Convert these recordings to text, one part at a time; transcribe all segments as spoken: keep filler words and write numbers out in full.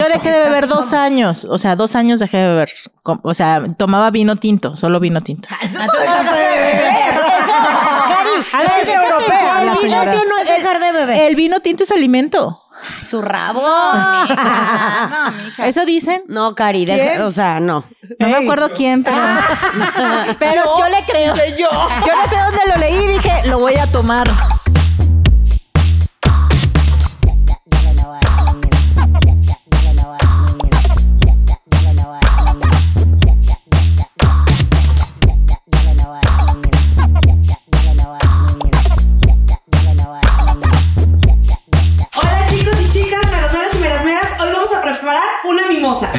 dejé de beber dos años. O sea, dos años dejé de beber. O sea, tomaba vino tinto, solo vino tinto. Eso no dejas de beber. Cari, es europea. El vino sí no es dejar de beber. El vino tinto es alimento. Su rabo. No, mija. No, mija. ¿Eso dicen? No, Cari, deja, o sea, no. No Ey. me acuerdo quién, pero... Pero yo, yo le creo. Yo. Yo no sé dónde lo leí y dije, lo voy a tomar. Hola chicos y chicas, meros meros y meras meras. Hoy vamos a preparar una mimosa.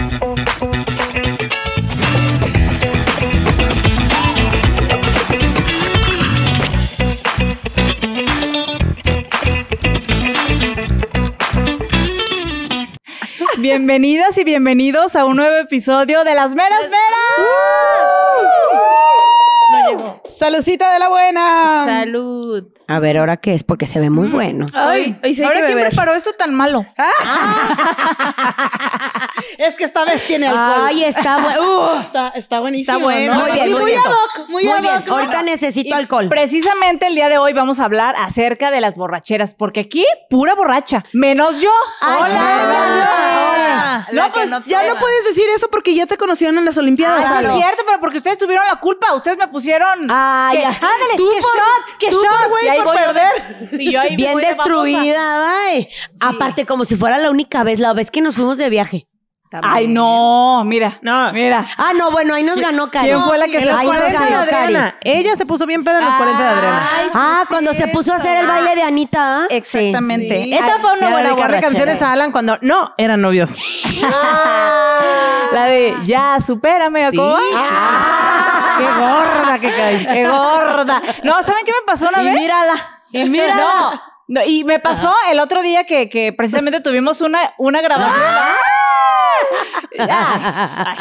Bienvenidas y bienvenidos a un nuevo episodio de Las Meras Meras. No llegó. Salucita de la buena. Salud. A ver, ¿ahora qué es? Porque se ve muy bueno. Ay, hoy sí hay ¿Ahora que quién beber. preparó esto tan malo? Es que esta vez tiene alcohol. Ay, está bueno. Uh, Está, está buenísimo. Está bueno. ¿no? Muy bien, Y muy muy bien. ad hoc, muy, muy ad bien. hoc. Ahorita necesito alcohol. Precisamente el día de hoy vamos a hablar acerca de las borracheras, porque aquí pura borracha, menos yo. Ay, Hola. hola. La No, que pues, no ya prueba. no puedes decir eso porque ya te conocieron en las Olimpiadas. Ah, sí, Salo. es cierto, pero porque ustedes tuvieron la culpa. Ustedes me pusieron. Ay, que, ya. ándale, Tú que por- shot, que tú shot. por güey, Y ahí por voy yo de- perder. y yo ahí Bien voy de destruida, ay. Aparte, como si fuera la única vez, la vez que nos fuimos de viaje. babosa. Ay, no, mira. No. Mira. Ah, no, bueno, ahí nos ganó Cari. ¿Quién fue la que Ahí se nos cuarenta de ganó Cari. Adriana. Ella se puso bien peda en los cuarenta de Adriana. Ay, sí, Ah, es cuando se cierto. puso a hacer el baile de Anita. ¿ah? Exactamente. Sí. Esa fue Y una a buena dedicarle borrachera. canciones a Alan cuando no eran novios. La de ya, supérame. Sí. ¿Cómo? Ah, qué gorda que caí. ¡Qué gorda! No, ¿saben qué me pasó una Y vez? mírala. Y mírala. No, no, y me pasó el otro día que, que precisamente tuvimos una, una grabación. Ay, ay.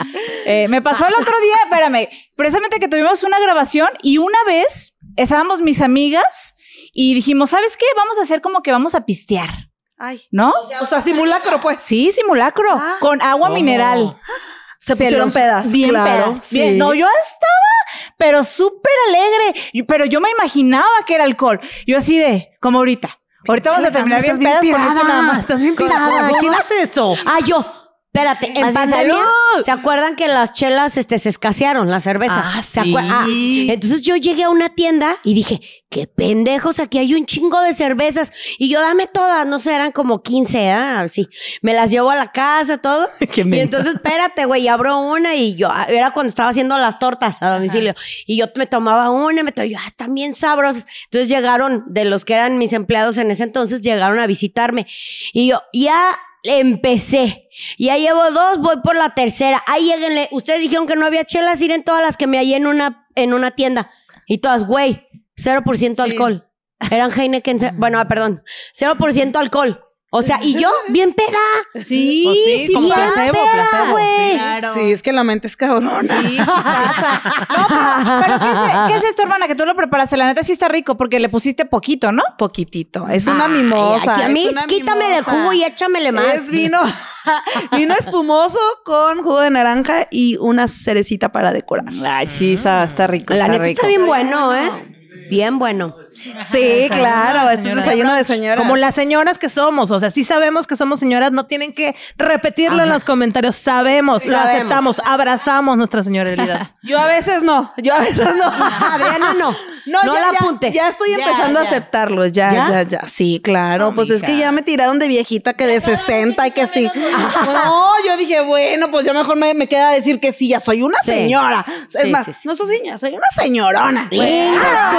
Eh, me pasó el otro día, espérame, precisamente que tuvimos una grabación y una vez estábamos mis amigas y dijimos, ¿sabes qué? Vamos a hacer como que vamos a pistear, Ay. ¿no? O sea, simulacro, pues. Sí, simulacro, con agua mineral. Se pusieron los- pedas, Bien claro, pedas. sí. Bien. No, yo estaba, pero súper alegre. Y- Pero yo me imaginaba que era alcohol. Yo así de, como ahorita. Ahorita vamos a terminar bien pedas con esto nada más. Estás bien Con- pirada. con- ¿Quién hace eso? Ah, yo. Espérate, en Así, pandemia, salud. ¿se acuerdan que las chelas este, se escasearon, las cervezas? Ah, ¿Se sí. acuer- ah, entonces yo llegué a una tienda y dije, qué pendejos, aquí hay un chingo de cervezas. Y yo, dame todas, no sé, eran como quince, ¿ah? Sí. Me las llevo a la casa, todo. Qué y mensa. entonces, espérate, güey, y abro una y yo, ah, era cuando estaba haciendo las tortas a domicilio. Y yo me tomaba una, me tomaba, ah, están bien sabrosas. Entonces llegaron, de los que eran mis empleados en ese entonces, llegaron a visitarme. Y yo, ya empecé. Ya llevo dos, voy por la tercera. Ahí lléguenle. Ustedes dijeron que no había chelas, ir en todas las que me hallé en una, en una tienda. Y todas, güey, cero por ciento alcohol. Eran Heineken, ce- bueno, ah, perdón, cero por ciento alcohol. O sea, y yo, bien peda. Sí, Pues sí, sí, como bien placebo, peda, placebo, güey. sí. Claro. Sí, es que la mente es cabrona. Sí, sí pasa. No, pero, pero ¿qué, es, ¿qué es esto, hermana? Que tú lo preparaste. La neta sí está rico porque le pusiste poquito, ¿no? Poquitito. Es una Ay, mimosa. aquí a mí, es una quítamele el mimosa. jugo y échamele más. Es vino, vino espumoso con jugo de naranja y una cerecita para decorar. Ay, sí, está, está rico. La está neta rico. está bien bueno, ¿eh? Bien bueno. Sí, claro, esto es desayuno de señora. Como las señoras que somos, o sea, sí sabemos que somos señoras, no tienen que repetirlo en los comentarios, sabemos, lo Sabemos. aceptamos, abrazamos nuestra señoridad. Yo a veces no, yo a veces no. Adriana, no. No, ya, la ya, apuntes. Ya estoy Ya, empezando ya. a aceptarlos, ya, ¿Ya? ya, ya. Sí, claro, pues es que ya me tiraron de viejita que de sesenta y que sí. No, yo dije, bueno, pues ya mejor me, me queda decir que sí, ya soy una Sí. señora. Es Sí, más, sí, sí. no soy señora, soy una señorona. Venga, su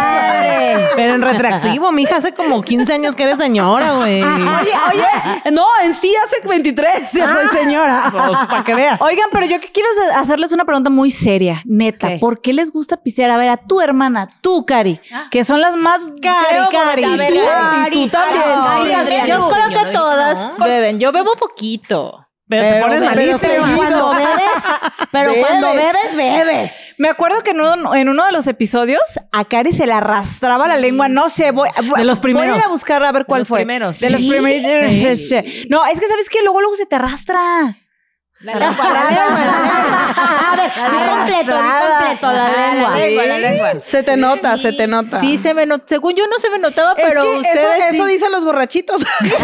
madre. Pero en retroactivo, mija, hace como quince años que eres señora, güey. Oye, oye, no, en sí hace veintitrés ya soy señora. Pues, para que veas. Oigan, pero yo que quiero hacerles una pregunta muy seria, neta. ¿Qué? ¿Por qué les gusta pistear? A ver, a tu hermana, tú, Cari, que son las más... Cari, Cari. A ver, Tú, Cari, y tú también. Cari, Ay, Adriana. Yo creo Yo que no todas beben. Yo bebo poquito. Pero, te pones pero malísima. cuando bebes, pero Bebes. cuando bebes, bebes. Me acuerdo que en uno, en uno de los episodios a Cari se le arrastraba la lengua, no sé, voy, De los voy a primeros. ir a buscar a ver De cuál los fue. primeros. De los Sí. primeros. Sí. No, es que sabes que luego luego se te arrastra. La lengua, la lengua, la lengua. A ver, di completo, di completo la lengua. La lengua, la lengua. Se te nota, se te nota. Sí, se me notaba. Según yo no se me notaba, Es pero que eso, ustedes sí. eso dicen los borrachitos.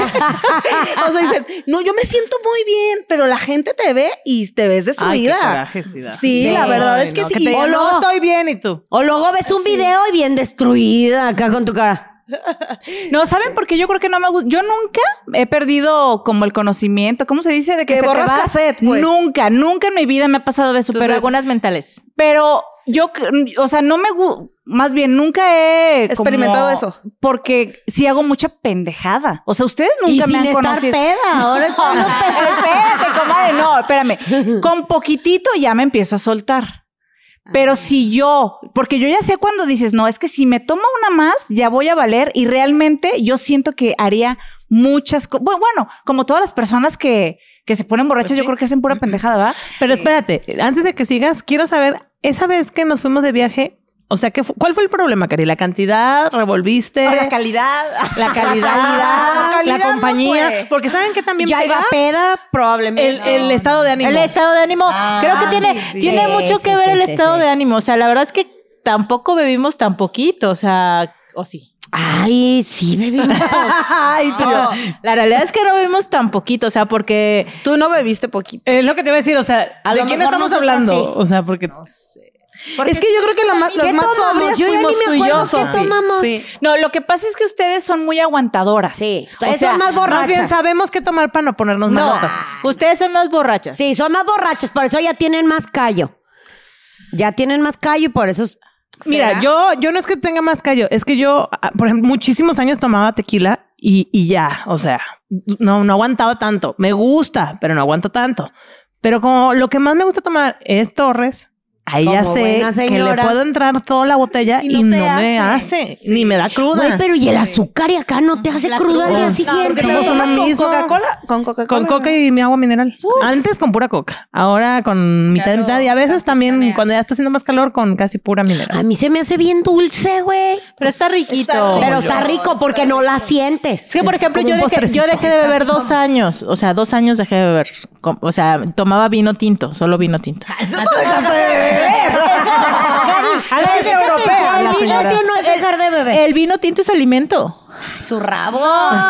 O sea, dicen, no, yo me siento muy bien, pero la gente te ve y te ves Ay, qué destruida. coraje, sí da. Sí, Sí. la verdad Ay, es que no, sí. te Y- digan, o no, no, estoy bien, y tú. O luego ves un video y bien destruida acá con tu cara. No, ¿saben por qué? Yo creo que no me gusta. Yo nunca he perdido como el conocimiento. ¿Cómo se dice? De que, Que se te borras va. cassette, pues. Nunca, nunca en mi vida me ha pasado eso. Tus Pero, lagunas mentales. pero yo, o sea, no me gusta. Más bien, nunca he como- Experimentado eso. Porque sí hago mucha pendejada. O sea, ustedes Y nunca me sin han estar conocido. peda. Ahora es cuando Espérate, comadre. No, espérame. Con poquitito ya me empiezo a soltar. Pero si yo, porque yo ya sé cuando dices, no, es que si me tomo una más, ya voy a valer. Y realmente yo siento que haría muchas cosas. Bueno, como todas las personas que, que se ponen borrachas, Pues sí. yo creo que hacen pura pendejada, ¿verdad? Pero espérate, antes de que sigas, quiero saber, esa vez que nos fuimos de viaje, o sea, ¿qué fu- ¿cuál fue el problema, Cari? ¿La cantidad? ¿Revolviste? O la calidad. La calidad, La calidad la no compañía. fue. Porque saben que también ya pega iba peda, probablemente. el, el estado de ánimo. El estado de ánimo. creo que tiene, sí, sí. tiene Sí, mucho sí, que ver sí, el sí, estado sí. de ánimo. O sea, la verdad es que tampoco bebimos tan poquito. O sea, o sí. Ay, sí, bebimos. Ay, tú. No, la realidad es que no bebimos tan poquito. O sea, porque tú no bebiste poquito. Es lo que te iba a decir, o sea, A ¿de lo quién mejor estamos nosotras hablando? sí. O sea, porque... Es que yo creo que la ma- las ¿Qué más tomamos? sobrias Yo ya ni fuimos me tú y yo, acuerdo qué Sofi. tomamos. Sí. No, lo que pasa es que ustedes son muy aguantadoras. Sí, O ustedes sea, son más Más bien borrachas. sabemos qué tomar para no ponernos no, malotas. ustedes son más borrachas. Sí, son más borrachos, por eso ya tienen más callo. Ya tienen más callo y por eso es- Mira, yo, yo no es que tenga más callo, es que yo, ah, por ejemplo, muchísimos años tomaba tequila y, y ya, o sea, no, no aguantaba tanto. Me gusta, pero no aguanto tanto. Pero como lo que más me gusta tomar es Torres, ahí ya Como sé buena que le señora. puedo entrar toda la botella Y y no no, te me hace. hace, ni me da cruda. Güey, pero y el azúcar y acá no te hace La cruda al cruda. día No, siguiente. porque somos ¿Con mismo. Coca-Cola? Con Coca-Cola. Con coca y mi agua mineral. Antes con pura coca. Ahora con mitad y mitad. Y a veces también, cuando ya está haciendo más calor, con casi pura mineral. A mí se me hace bien dulce, güey. Pero está riquito. Pero está rico porque no la sientes. Es que, por Es ejemplo, como yo un dejé, yo postrecito. dejé de beber dos años. O sea, dos años dejé de beber. Com- O sea, tomaba vino tinto, solo vino tinto. A ver, es europea El la vino señora. sí no es dejar de beber. El vino tinto es alimento. Su rabo.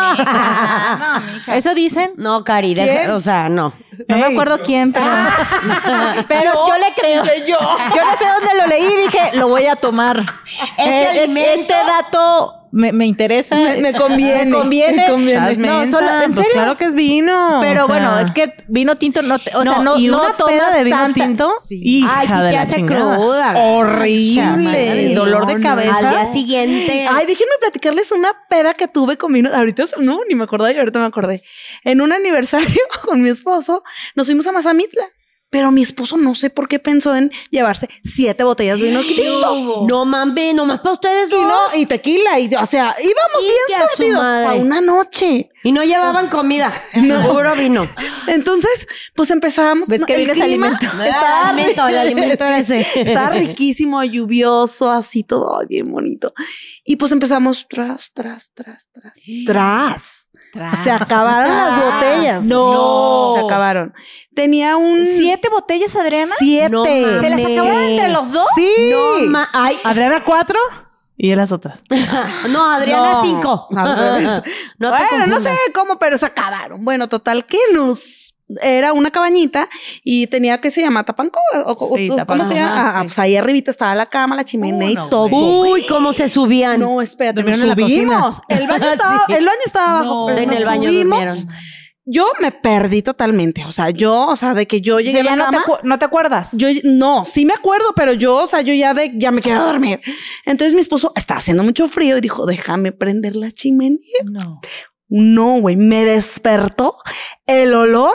Eso dicen. No, Cari, deja- o sea, no. No me Ey. acuerdo quién, pero, pero Yo- yo le creo. Yo. no sé dónde lo leí y dije, lo voy a tomar. Este Eh, es- alimento- este dato me, me interesa. Me- me conviene, Me conviene. me conviene. Estás No, mensa, solo, ¿en pues serio? claro que es vino. Pero o sea. bueno, es que vino tinto no te, o sea, no, y no una tomas peda de vino tanta- tinto, Sí. hija Ay, sí de te la hace chingada. cruda. Horrible. El dolor de cabeza. Al día siguiente. Ay, déjenme platicarles una peda que tuve con vino. Ahorita no, ni me acordé, y ahorita me acordé. En un aniversario con mi esposo, nos fuimos a Mazamitla. Pero mi esposo no sé por qué pensó en llevarse siete botellas de vino tinto. No mames, nomás para ustedes Y dos. no, y tequila, y o sea, íbamos Ingue bien a su surtidos madre. para una noche. Y no llevaban comida. No, puro vino. Entonces, pues empezábamos. ¿Ves que el vino es clima alimento? El alimento, el alimento era ese. Estaba riquísimo, lluvioso, así todo ay, bien bonito. Y pues empezamos tras, tras, tras, tras, tras. Se acabaron las botellas. No. Se acabaron. Tenía un ¿Siete botellas, Adriana? siete. No mames. ¿Se las acabaron entre los dos? Sí. No, ma- ay, Adriana cuatro y él las otras. no, Adriana No, cinco. al revés. No te bueno, no confundas. sé cómo, pero se acabaron. Bueno, total que nos era una cabañita y tenía que se llama Tapanco o, o- Sí, ¿cómo Tapanco, se llama? ajá, Ah, sí. pues ahí arribita estaba la cama, la chimenea Uh, y no, todo. güey. Uy, cómo se subían. No, espérate, nos Durmieron en la subimos. El baño estaba, Sí. el baño estaba abajo, No. pero En nos el baño subimos. durmieron. Yo me perdí totalmente. O sea, yo, o sea, de que yo O llegué sea, a ya la no te, cama. acu- no te acuerdas. Yo no, sí me acuerdo, pero yo, o sea, yo ya de ya me quiero dormir. Entonces mi esposo está haciendo mucho frío y dijo, déjame prender la chimenea. No. No, güey, me despertó el olor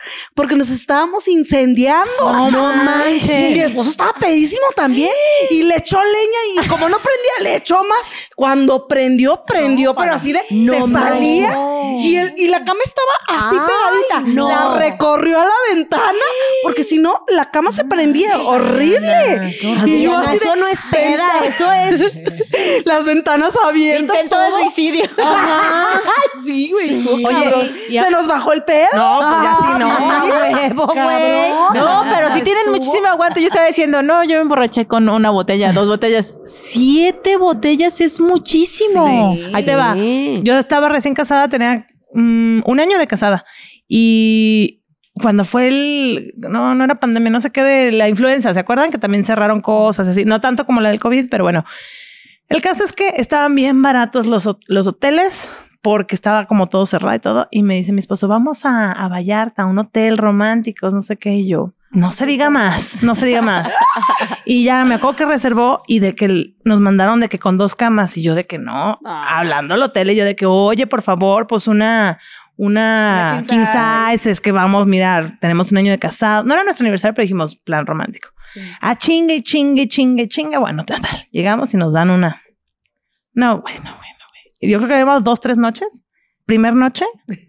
porque nos estábamos incendiando. No, no manches. Mi esposo estaba pedísimo también y le echó leña y como no prendía, le echó más. Cuando prendió, prendió, pero así de No, se no. salía y, el, y la cama estaba así Ay, pegadita. no. La recorrió a la ventana porque si no, la cama se prendía. Horrible. Y yo Adriana, así de- eso no es peda, eso es las ventanas abiertas. Intento de todo. suicidio. Sí, güey. estuvo Oye, cabrón. y a- Se nos bajó el pedo. No, pues ya sí, no. Ah, huevo, güey. No, pero sí tienen muchísimo aguante. Yo estaba diciendo, no, yo me emborraché con una botella, dos botellas. Siete botellas es muchísimo. Sí. Ahí te va. Yo estaba recién casada, tenía mm, un año de casada. Y cuando fue el... No, no era pandemia, no sé qué, de la influenza. ¿Se acuerdan? Que también cerraron cosas así. No tanto como la del COVID, pero bueno. El caso es que estaban bien baratos los, hot- los hoteles porque estaba como todo cerrado y todo. Y me dice mi esposo, vamos a, a Vallarta, a un hotel romántico, no sé qué. Y yo, no se diga más, no se diga más. Y ya me acuerdo que reservó y de que el- nos mandaron de que con dos camas y yo de que no, hablando al hotel y yo de que, oye, por favor, pues una, una, Una king king size. size, es que vamos, mirar, tenemos un año de casado. No era nuestro aniversario, pero dijimos plan romántico. Ah, chingue, chingue, chingue, chingue. Bueno, total. Llegamos y nos dan una. No, bueno, bueno, güey. Y yo creo que llevamos dos, tres noches. Primer noche,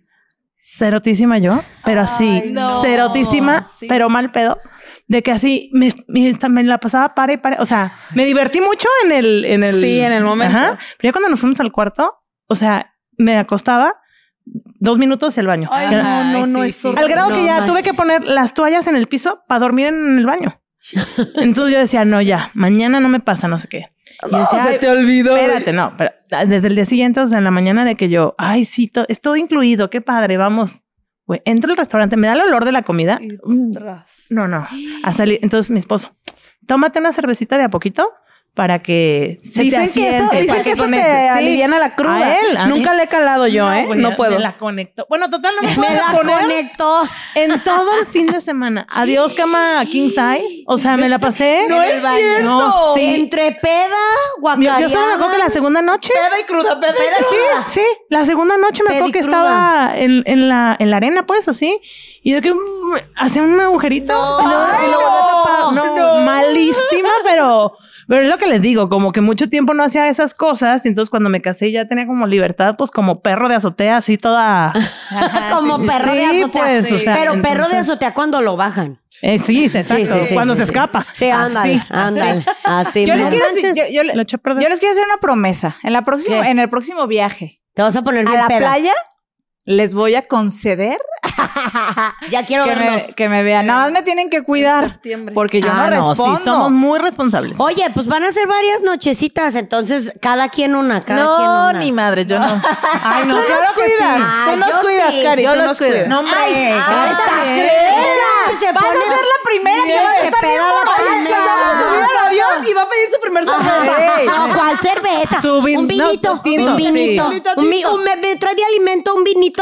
cerotísima yo, pero así, no. cerotísima, Sí. pero mal pedo. De que así me, me, me la pasaba pare y pare. O sea, me divertí mucho en el, en el. Sí, en el momento. Ajá. Pero ya cuando nos fuimos al cuarto, o sea, me acostaba dos minutos y el baño. Ay, Ya- no, no, no, sí, es sí. horrible. al grado que No ya tuve manches. que poner las toallas en el piso para dormir en el baño. Entonces yo decía, no, ya, mañana no me pasa, no sé qué. Y yo decía, se "Ay, te olvidó. espérate, no, pero desde el día siguiente, o sea, en la mañana de que yo, ay, sí, to- es todo incluido, qué padre, vamos. Güey, entro al restaurante, me da el olor de la comida. Y Mm, tras. No, no, a salir. Entonces mi esposo, tómate una cervecita de a poquito para que se Dicen te que eso, asiente, dicen para que eso conectes. te Sí. aliviana la cruda. A él, a mí. Nunca le he calado yo, ¿eh? güey, No puedo. Me la conectó. Bueno, total, no me puedo Me la poner conectó. en todo el fin de semana. Adiós, cama king size. O sea, me la pasé. No en es el baño. cierto. No, sí. Entre peda, Yo guacareada. solo me acuerdo que la segunda noche. Peda y cruda, peda y cruda. Sí, sí. La segunda noche me acuerdo que Pedicruda. estaba en, en, la, en la arena, pues, así. Y de que mm, hacía un agujerito. y luego, y luego volví a tapar. No, malísima, pero... Pero es lo que les digo, como que mucho tiempo no hacía esas cosas. Y entonces cuando me casé ya tenía como libertad, pues como perro de azotea, así toda... Como perro de Sí, azotea. pues, o sea, Pero perro de entonces- azotea cuando lo bajan. Eh, sí, sí, exacto. Sí, sí, sí, cuando sí, se sí. escapa. Sí, ándale, Así. ándale. Así. Yo les mero. quiero manches, decir- yo- yo le- lo eché a perder. Yo les quiero hacer una promesa. En la próxima, ¿Qué? en el próximo viaje Te vas a poner a bien la peda. playa, les voy a conceder Ya quiero que verlos. me, que me vean. Nada más me tienen que cuidar septiembre. porque yo Ah, no respondo. sí, somos muy responsables. Oye, pues van a ser varias nochecitas, entonces cada quien una, cada quien No, una. ni madre, yo no. Ay, no, Tú claro nos que sí. cuidas. Ah, Tú nos yo cuidas, sí, Cari. yo Tú los nos cuido. cuidas. No, hombre. Ay, ya esta está bien. crema. Se Vas a pone- ser la primera que va a estar bien peda la borracha. pancha. Va a subir al avión y va a pedir su primer cerveza. No, ¿cuál cerveza? Su vin- un vinito, no, tinto, un vinito. sí. Un, mi- un- me, me trae de alimento un vinito.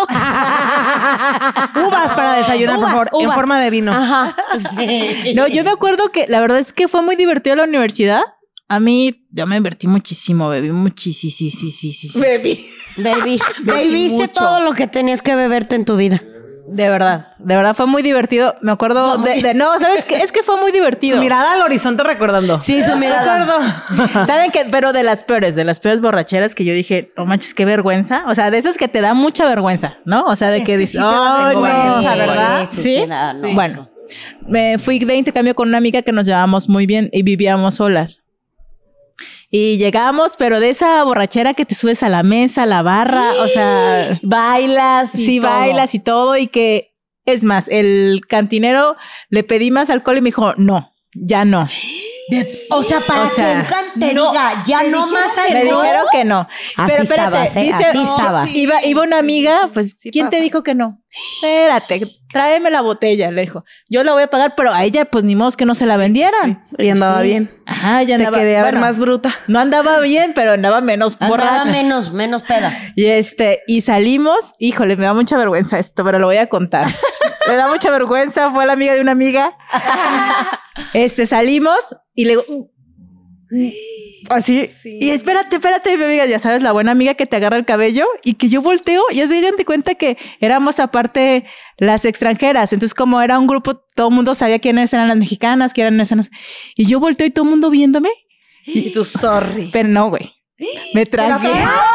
Uvas para desayunar, por Uvas, favor, en uvas. forma de vino. Ajá. Sí. No, yo me acuerdo que la verdad es que fue muy divertido la universidad. A mí, yo me invertí muchísimo, bebí muchísimo, sí, sí, sí, sí, sí. Baby. Baby, bebiste mucho. todo lo que tenías que beberte en tu vida. De verdad, de verdad fue muy divertido. Me acuerdo de, de- no, ¿sabes qué? Es que fue muy divertido. Su mirada al horizonte recordando. Sí, su mirada. Recuerdo. ¿Saben qué? Pero de las peores, de las peores borracheras que yo dije, no manches, qué vergüenza. O sea, de esas que te da mucha vergüenza, ¿no? O sea, de que, que dices, sí te da "Ay, no". vergüenza, ¿verdad? Sí, Sí, sí, da, no, Bueno, me fui de intercambio con una amiga que nos llevábamos muy bien y vivíamos solas. Y llegamos, pero de esa borrachera que te subes a la mesa, a la barra, o sea, Bailas y sí todo. bailas y todo y que, es más, el cantinero le pedí más alcohol y me dijo, no, ya no. O sea, para O sea, que un te diga, ya no más Me alcohol. dijeron que no. Así Pero espérate, estabas, ¿eh? dice, Así no, estabas. sí, iba, iba una amiga, pues, Sí ¿quién te pasa. dijo que no? Espérate, tráeme la botella, le dijo. Yo la voy a pagar, pero a ella, pues, ni modo que no se la vendieran. Y andaba bien. Ajá, ya Te andaba. quería ver bueno, más bruta. no andaba bien, pero andaba menos Andaba borracha. menos, menos peda. Y este, y salimos, híjole, me da mucha vergüenza esto, pero lo voy a contar. Me da mucha vergüenza, fue la amiga de una amiga. Este, salimos y le digo, Así. Y espérate, espérate, mi amiga, ya sabes, la buena amiga que te agarra el cabello y que yo volteo y así hagan de cuenta que éramos aparte las extranjeras. Entonces, como era un grupo, todo el mundo sabía quiénes eran las mexicanas, quiénes eran esas. Y yo volteo y todo el mundo viéndome. Y tú, sorry. Pero no, güey. Me tragué.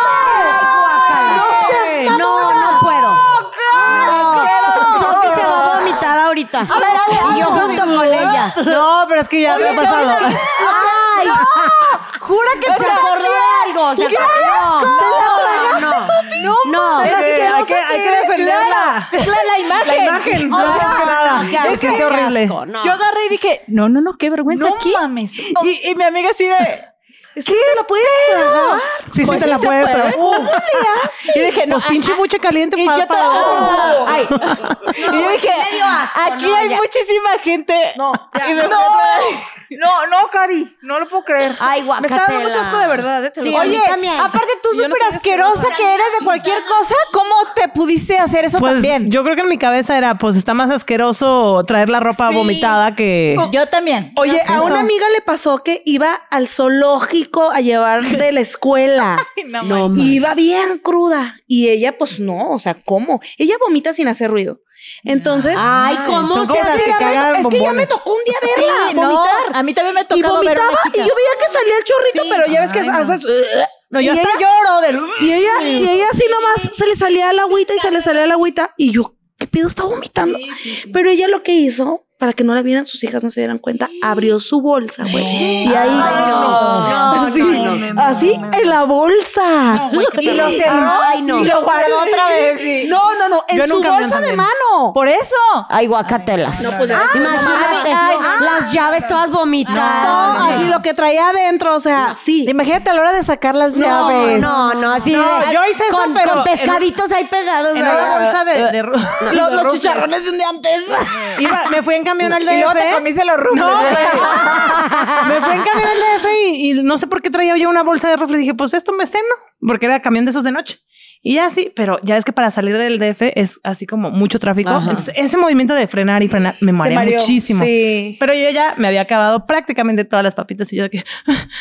No, no puedo. Sofi se va a vomitar ahorita. A ver, Ale, y yo junto con ella. No, pero es que ya me ha pasado. Ay, jura que se acordó de algo. Se acordó. No, no, no. Es que hay que, hay que defenderla. Es la, la imagen. La imagen. O No, sea, que nada. no, qué asco, Es que es qué horrible. asco, no. Yo agarré y dije, no, no, no, qué vergüenza No aquí. mames. Y, y mi amiga así de... ¿Qué? ¿Lo puedes tragar? Sí, sí Pues te sí la se puedes. puede. traer. ¿Cómo le haces? Y dije, no, Pues pinche ah, mucha caliente y para, yo para ta- otro. Ay. Y yo dije, medio asco, aquí no, hay ya. muchísima gente. No, y me No, no, no, Cari, no lo puedo creer. Ay, Me guacatela. está dando mucho asco de verdad. ¿eh? Te lo Sí, juro. a mí Oye, también. aparte tú Yo no súper soy asquerosa asquerosa. que eres de cualquier cosa, ¿cómo te pudiste hacer eso Pues también? yo creo que en mi cabeza era, pues está más asqueroso traer la ropa Sí. vomitada que... Yo también. Oye, a Eso. una amiga le pasó que iba al zoológico a llevar de la escuela. No, Y iba bien cruda. Y ella, pues no, o sea, ¿cómo? Ella vomita sin hacer ruido. Entonces. Ay, ¿cómo son se cosas hace? que ya me- cagan es que ya bombones. me tocó un día verla Sí, no, vomitar. a mí también me ha Y tocado ver vomitaba una y chica. yo veía que salía el chorrito, Sí. pero ya ves que Ay, no. haces. No, y yo hasta ella- lloro del... Y ella, y ella así nomás se le salía el agüita y se le salía el agüita. Y yo, ¿qué pedo? Estaba vomitando. Pero ella lo que hizo, para que no la vieran sus hijas, no se dieran cuenta, abrió su bolsa, güey. Y ahí. Ay, no, no, así, no, no, no, así en la bolsa. Y lo cerró Ay, no. y lo guardó otra vez. sí. No, no, no, en Yo su nunca me bolsa de también. mano. Por eso. Ay, guacatelas. No, pues ya. Imagínate, Ay, las llaves todas vomitadas. No, así lo que traía adentro, o sea, sí. Imagínate a la hora de sacar las No, llaves. no, no, así No, de- yo hice eso, con, pero con en- pescaditos ahí pegados. En ahí. una bolsa de... de, ru- de Los, los rufles. chicharrones de un día antes. Iba- me fui en camión al Y luego te D F. comiste los rufles. No, me fui en camión al D F y, y no sé por qué traía yo una bolsa de rufles. Dije, pues esto me ceno, porque era camión de esos de noche. Y ya sí, pero ya es que para salir del D F es así como mucho tráfico. Entonces, ese movimiento de frenar y frenar me marea mareó, muchísimo. sí. Pero yo ya me había acabado prácticamente todas las papitas y yo de que...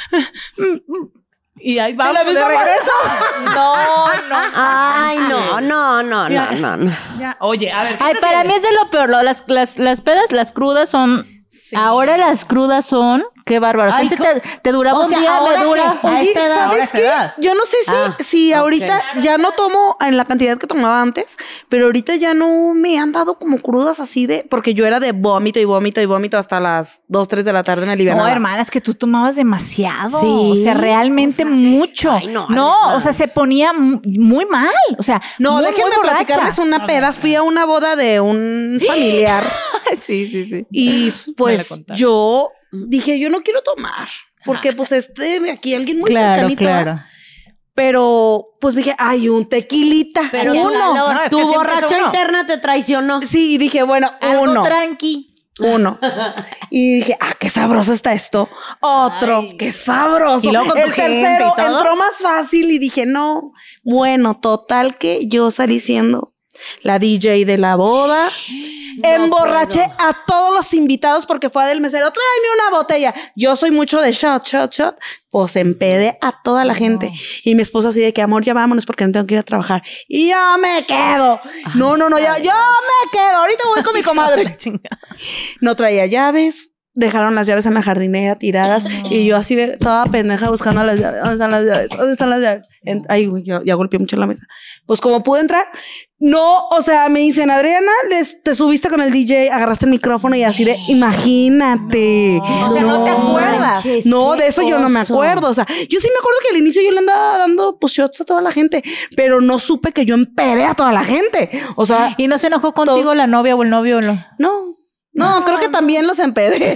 y ahí vamos de regreso. No, no. Ay, no, no, no, no, no, no. Ya. Oye, a ver. ¿qué Ay, para prefieres? mí es de lo peor. lo- Las, las, las pedas, las crudas son... Ahora las crudas son... Qué bárbaro. Ay, Antes co- te, te duraba o un sea, día, ¿ahora me dura... qué? A Oye, esta edad. ahora ¿sabes esta qué? edad. Yo no sé si, Ah, si ahorita ya no tomo en la cantidad que tomaba antes, pero ahorita ya no me han dado como crudas así de... Porque yo era de vómito y vómito y vómito hasta las dos, tres de la tarde me alivianaba. No, hermana, es que tú tomabas demasiado. Sí. O sea, realmente mucho. Ay, no, no, Adriana. o sea, se ponía mu- muy mal. O sea, No, muy, déjenme muy borracha. platicarles una peda. Fui a una boda de un familiar Sí, sí, sí. y pues contaron. yo dije, yo no quiero tomar. Porque pues este, aquí alguien muy Claro, cercanito. claro. ¿va? Pero pues dije, ay, un tequilita. Pero uno. Lalo, No, es que tu siempre es borracha uno. interna te traicionó. Sí, y dije, bueno, Algo uno. tranqui. Uno. Y dije, ah, qué sabroso está esto. Otro, qué sabroso. Y luego con tu el gente tercero y todo. entró más fácil y dije, no. Bueno, total que yo salí siendo la D J de la boda. Emborraché a todos los invitados porque fue del mesero, tráeme una botella. Yo soy mucho de shot, shot, shot. Pues empedé a toda la gente. Y mi esposo así de que, amor, ya vámonos porque no tengo que ir a trabajar. Y yo me quedo. No, no, no, ya, yo me quedo. Ahorita voy con mi comadre. No traía llaves. Dejaron las llaves en la jardinera tiradas y yo así de toda pendeja buscando las llaves. ¿Dónde están las llaves? ¿Dónde están las llaves? En- ay, güey, ya, ya golpeé mucho la mesa. Pues como pude entrar, no, o sea, me dicen, Adriana, les, te subiste con el D J, agarraste el micrófono y así de, imagínate. O sea, no te acuerdas. manches, No, qué de eso yo no me oso. acuerdo. O sea, yo sí me acuerdo que al inicio yo le andaba dando pues shots a toda la gente, pero no supe que yo empedé a toda la gente. O sea, ¿Y no se enojó contigo Todos- la novia o el novio? o lo- no. No, creo que también los empedé.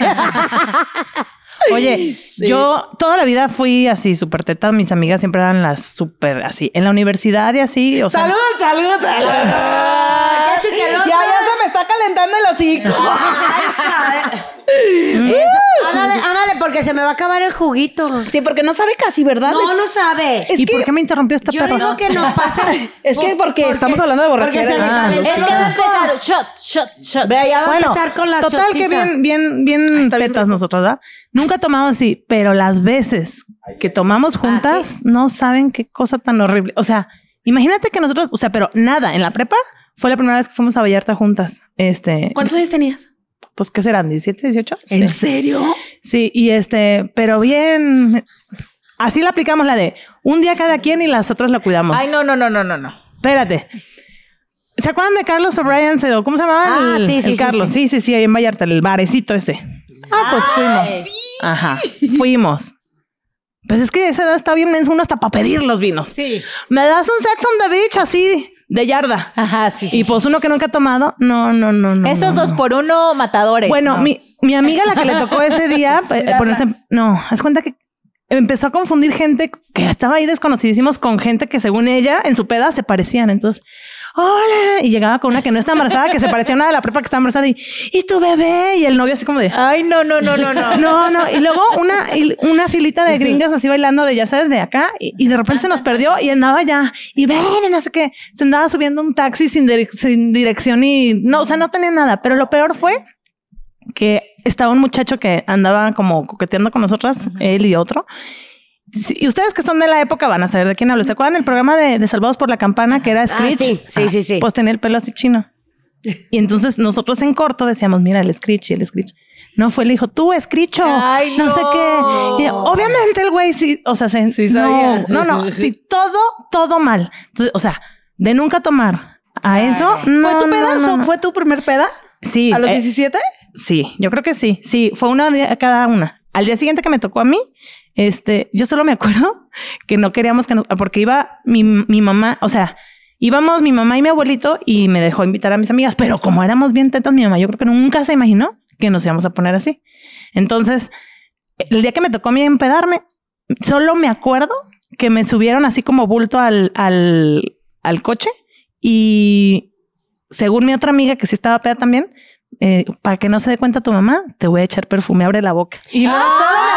Oye, yo toda la vida fui así, súper teta. Mis amigas siempre eran las súper así. En la universidad y así. O sea, Salud, salud, salud. Eso y que el otro- Ya, ya se me está calentando el hocico. Eso. Ándale, ándale, porque se me va a acabar el juguito. Sí, porque no sabe casi, ¿verdad? No, no sabe. Es ¿Y que por qué me interrumpió esta Yo perra? digo que nos pasa. Es que porque estamos hablando de Porque se borrachera. le Ah, calentó Es el que va a foco. empezar shot, shot, shot. Vea, ya va a Bueno, empezar con la total que chotiza. bien, bien, bien está bien petas rico. nosotros, ¿verdad? Nunca tomamos así, pero las veces que tomamos juntas, no saben qué cosa tan horrible. O sea, imagínate que nosotros, o sea, pero nada, en la prepa fue la primera vez que fuimos a Vallarta juntas. Este, ¿Cuántos años tenías? pues, ¿qué serán? ¿diecisiete, dieciocho? ¿En Sí. serio? Sí, y este, pero bien, así la aplicamos la de un día cada quien y las otras la cuidamos. Ay, no, no, no, no, no, no. Espérate. ¿Se acuerdan de Carlos O'Brien? ¿O ¿Cómo se llamaba? Ah, el, sí, sí, el sí, Carlos. sí. Sí, sí, sí, ahí en Vallarta, el barecito ese. Ah, pues fuimos. Ajá, fuimos. Pues es que esa edad está bien menso uno hasta para pedir los vinos. Sí. Me das un Sex on the Beach así de yarda. Ajá, sí. Y pues uno que nunca ha tomado, no, no, no, no. Esos no, dos no. por uno matadores. Bueno, no. mi, mi amiga, la que le tocó ese día, eh, ponerse, no, haz cuenta que empezó a confundir gente que estaba ahí desconocidísimos con gente que según ella en su peda se parecían. Entonces, hola, y llegaba con una que no está embarazada, que se parecía a una de la prepa que está embarazada y, y tu bebé, y el novio así como de, Ay, no, no, no, no, no. no, no, y luego una, y una filita de gringas así bailando de ya sabes, de acá, y, y de repente se nos perdió y andaba ya, y ven, y no sé qué, se andaba subiendo un taxi sin, direc- sin dirección y no, o sea, no tenía nada, pero lo peor fue que estaba un muchacho que andaba como coqueteando con nosotras, él y otro. Sí, y ustedes que son de la época van a saber de quién hablo. ¿Se acuerdan el programa de, de Salvados por la Campana que era Screech? sí, sí, sí, sí. Pues tenía el pelo así chino. Y entonces nosotros en corto decíamos, mira, el Screech y el Screech. No fue, le dijo, tú, Screecho. Ay, no. no. sé qué. Y obviamente el güey sí, o sea, se, Sí no, sabía. no, no, sí, todo, todo mal. Entonces, o sea, de nunca tomar a eso. No, ¿Fue tu no, peda? no, no. ¿Fue tu primer peda? Sí. ¿A los eh, diecisiete? Sí, yo creo que sí. Sí, fue una de cada una. Al día siguiente que me tocó a mí, este, yo solo me acuerdo que no queríamos que nos, porque iba mi, mi mamá, o sea, íbamos mi mamá y mi abuelito y me dejó invitar a mis amigas, pero como éramos bien tetas, mi mamá yo creo que nunca se imaginó que nos íbamos a poner así. Entonces, el día que me tocó a mí empedarme, solo me acuerdo que me subieron así como bulto al, al, al coche y según mi otra amiga que sí estaba peda también, eh, para que no se dé cuenta tu mamá, te voy a echar perfume, abre la boca. Y no, ¡No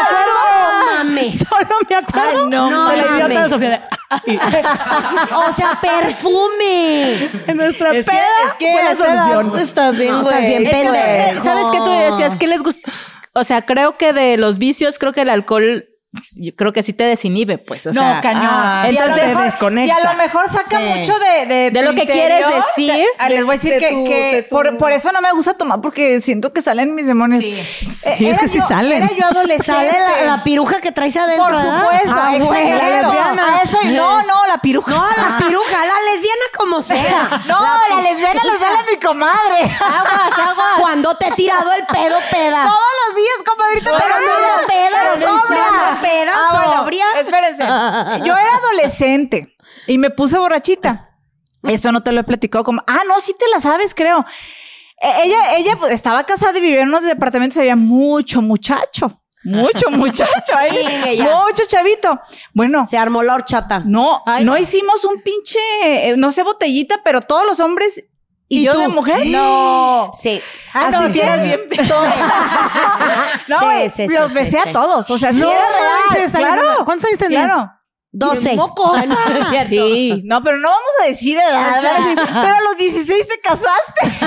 mames! solo me acuerdo Ay, no, de la no idiota de mames. Sofía. de- y- O sea, perfume. en nuestra Es que, peda es que fue a la esa edad solución. estás bien, No, güey. estás bien Es que- pendejo. ¿Sabes qué tú decías? ¿Qué les gusta? O sea, creo que de los vicios, creo que el alcohol, yo creo que sí te desinhibe, pues. O No, sea, cañón. ah, y, a lo entonces mejor, desconecta. y a lo mejor saca Sí. mucho de, de, De tu lo que interior. quieres decir. De- ah, les voy a decir de que, tu- que de tu- por, por eso no me gusta tomar, porque siento que salen mis demonios. Sí. Eh, Sí, es era que sí yo- salen. Era yo adolescente. Sale la, la piruja que traes adentro, Por ¿verdad? supuesto, Ah, exagerado. güey. la lesbiana. A eso, y- no, no, la piruja. No, la piruja, la lesbiana como sea. No, la, lesbiana lo sale mi comadre. aguas, aguas. Cuando te he tirado el pedo, peda. Todos los días, comadrita. Pero no era peda, pero sobria. sobria. Peda, Ah, bueno, sobria. espérense. Yo era adolescente y me puse borrachita. Esto no te lo he platicado como... Ah, no, sí te la sabes, creo. Eh, Ella, ella pues, estaba casada y vivía en unos departamentos y había mucho muchacho. Mucho muchacho ahí. Venga, ya. Mucho chavito. Bueno, Se armó la horchata. no, no hicimos un pinche, eh, no sé, botellita, pero todos los hombres y, ¿Y yo tú? de mujer. No. Sí. Ah, no, Así si que- eras bien No, Sí, güey, sí, sí, los sí, besé sí. a todos. O sea, sí No, era real. manches, Claro. Alejandra. ¿Cuántos años tenías? Claro. doce. Mocosa. No es cierto. Sí, no, pero no vamos a decir edad. O sea, van a decir, pero a los dieciséis te casaste.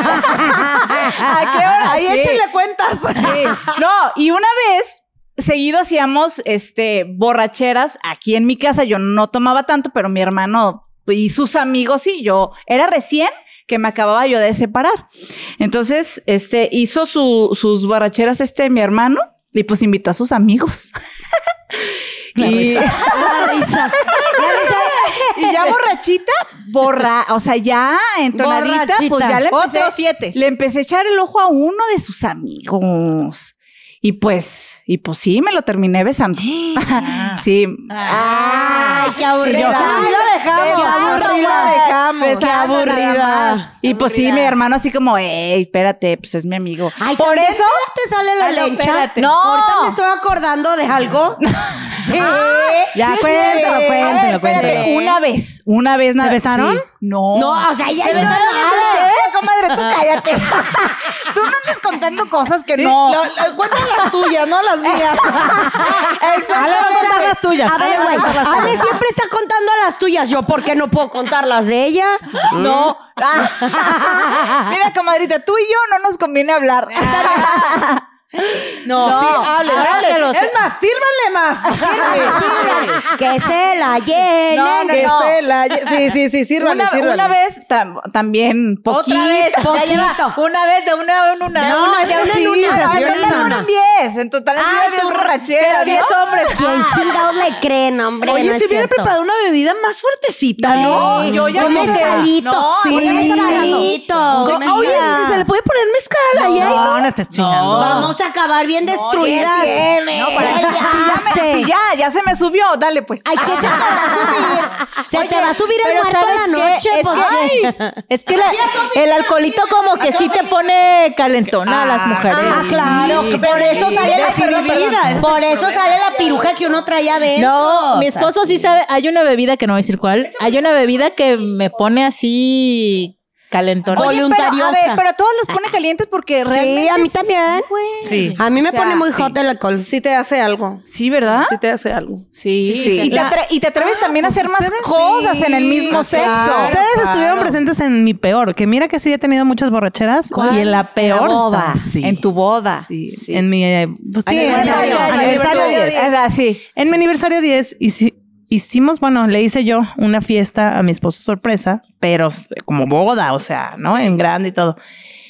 ¿A qué hora? Ahí Sí. échenle cuentas. Sí. No, y una vez seguido hacíamos este borracheras aquí en mi casa. Yo no tomaba tanto, pero mi hermano y sus amigos sí. Yo era recién que me acababa yo de separar. Entonces, este hizo su, sus borracheras este mi hermano y pues invitó a sus amigos. La y, La risa. y ya borrachita, borra, o sea, ya entonadita, Borrachita. pues ya le empecé, Otro siete. le empecé a echar el ojo a uno de sus amigos. Y pues, y pues sí, me lo terminé besando. Sí. Ay, qué aburrida. Yo- Sí, lo dejamos. Qué aburrida. Lo dejamos. Besando Qué aburrida. nada más. Y pues sí, mi hermano así como, ey, espérate, pues es mi amigo. Ay, por ¿también eso te sale la Ay, no, lencha? espérate. No. No. Ahorita me estoy acordando de algo. Sí. Ya, Sí, cuéntalo, sí. cuéntalo, A ver, espérate, cuéntalo. una vez, una vez nada. besaron? Sí. No. No, o sea, ya ¿Se no besaron nada. ustedes? Comadre, tú cállate. Tú no andes contando cosas que no. Lo- lo- cuentan las tuyas, no las mías. Ale va a contar las tuyas. A ver, Ale va a güey, contar las Ale tuyas. siempre está contando las tuyas. Yo, ¿por qué no puedo contar las de ella? No. Mira, comadrita, tú y yo no nos conviene hablar. No, sí, hable, ahora hable. que lo sé. Es más, sírvanle más. Que se la llenen. No, no, que no. se la lle- Sí, sí, sí, sírvanle, Una, sírvanle. una vez tam- también poquito. Otra vez, ya lleva poquito. una vez de una en una. De No, una- de de una una en en una. una. No, De en una en total una. fueron diez. En total Ay, fueron diez tú- borracheras. diez diez hombres. ¿Quién chingados le creen, hombre? Oye, No es si hubiera cierto. preparado una bebida más fuertecita, ¿no? Sí. yo ya Un no sé. mezcalito. No, sí, un un mezcalito. Co- Mira. Oye, ¿se le puede poner mezcal allá? No, no estés chingando. Vamos a acabar bien destruidas. ¿qué tiene? No, para Si ya, me- si ya, ya se me subió, dale pues. Ay, ¿qué se te va a subir? Se te va a subir el pero muerto ¿sabes a la qué? noche. Es pues, que- ¿qué? Es que la- el alcoholito como que sí te pone calentona a las mujeres. Ah, claro, que por eso sale la desinhibida, Por eso sale la piruja que uno trae adentro. No, mi O sea, esposo sí sabe, hay una bebida que no voy a decir cuál, hay una bebida que me pone así calentona. Oye, pero, a voluntariosa. ver, pero a todos los pone calientes porque realmente. Sí, a mí también. Sí. A mí me O sea, pone muy sí. hot el alcohol. Sí te hace algo. Sí, ¿verdad? Sí te hace algo. Sí. Sí. Y, te atre- y te atreves también a hacer más ustedes cosas sí. en el mismo Ah, sexo. claro. Ustedes Claro. estuvieron presentes en mi peor, que mira que sí he tenido muchas borracheras. ¿Cuál? Y en la peor. En la boda. está- sí. En tu boda. Sí. Sí. En mi. eh, pues, sí, Aniversario. aniversario, aniversario Aniversario diez. Ah, sí. En mi aniversario diez hici- hicimos, bueno, le hice yo una fiesta a mi esposo sorpresa, pero s- como boda, o sea, ¿no? En grande y todo.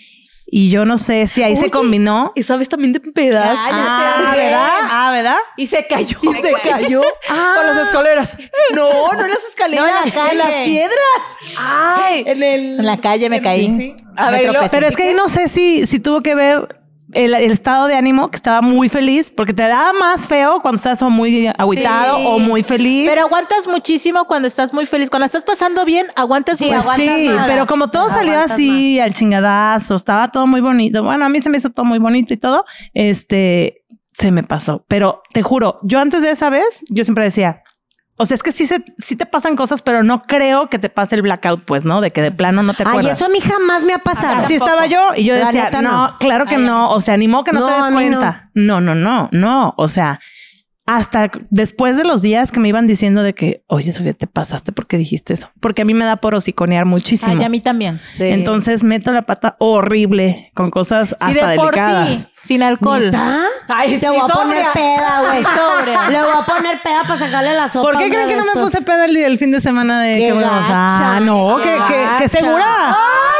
Y yo no sé si ahí se Oye, combinó. Y sabes también de pedas. Ah, ¿verdad? Ah, ¿verdad? Y se cayó. Y se cayó Con las escaleras. No, no en las escaleras, No, en la calle. en las piedras. Ay. En el. En la calle me caí. Sí. A Me ver, y luego- tropecé. Pero es que ahí no sé si, si tuvo que ver el, el estado de ánimo, que estaba muy feliz, porque te da más feo cuando estás o muy agüitado Sí. o muy feliz. Pero aguantas muchísimo cuando estás muy feliz. Cuando estás pasando bien, aguantas Sí, mucho. Pues aguantas sí, más. pero como todo salió Aguantas así al chingadazo, estaba todo muy bonito. Bueno, a mí se me hizo todo muy bonito y todo. Este se me pasó. Pero te juro, yo antes de esa vez, yo siempre decía, o sea, es que sí, se, sí te pasan cosas, pero no creo que te pase el blackout, pues, ¿no? De que de plano no te Ay, acuerdas. eso a mí jamás me ha pasado. Así estaba yo y yo La decía, neta, no, no. claro que no. O sea, ni modo que no, No, te a des mí no. cuenta. No. no, no, no, O sea, hasta después de los días que me iban diciendo de que, oye, Sofía, te pasaste porque dijiste eso. Porque a mí me da por hociconear muchísimo. Ay, a mí también. Entonces meto la pata horrible con cosas Sí, hasta de por delicadas. sí, sin alcohol. ¿Neta? Ay, Te sí, voy a poner sobria. peda, güey. Sobria. Le voy a poner peda para sacarle la sopa. ¿Por qué a uno creen que de no me estos. puse peda el, el fin de semana de Qué que bueno, o sea, gacha, no, que, qué que, que gacha. segura.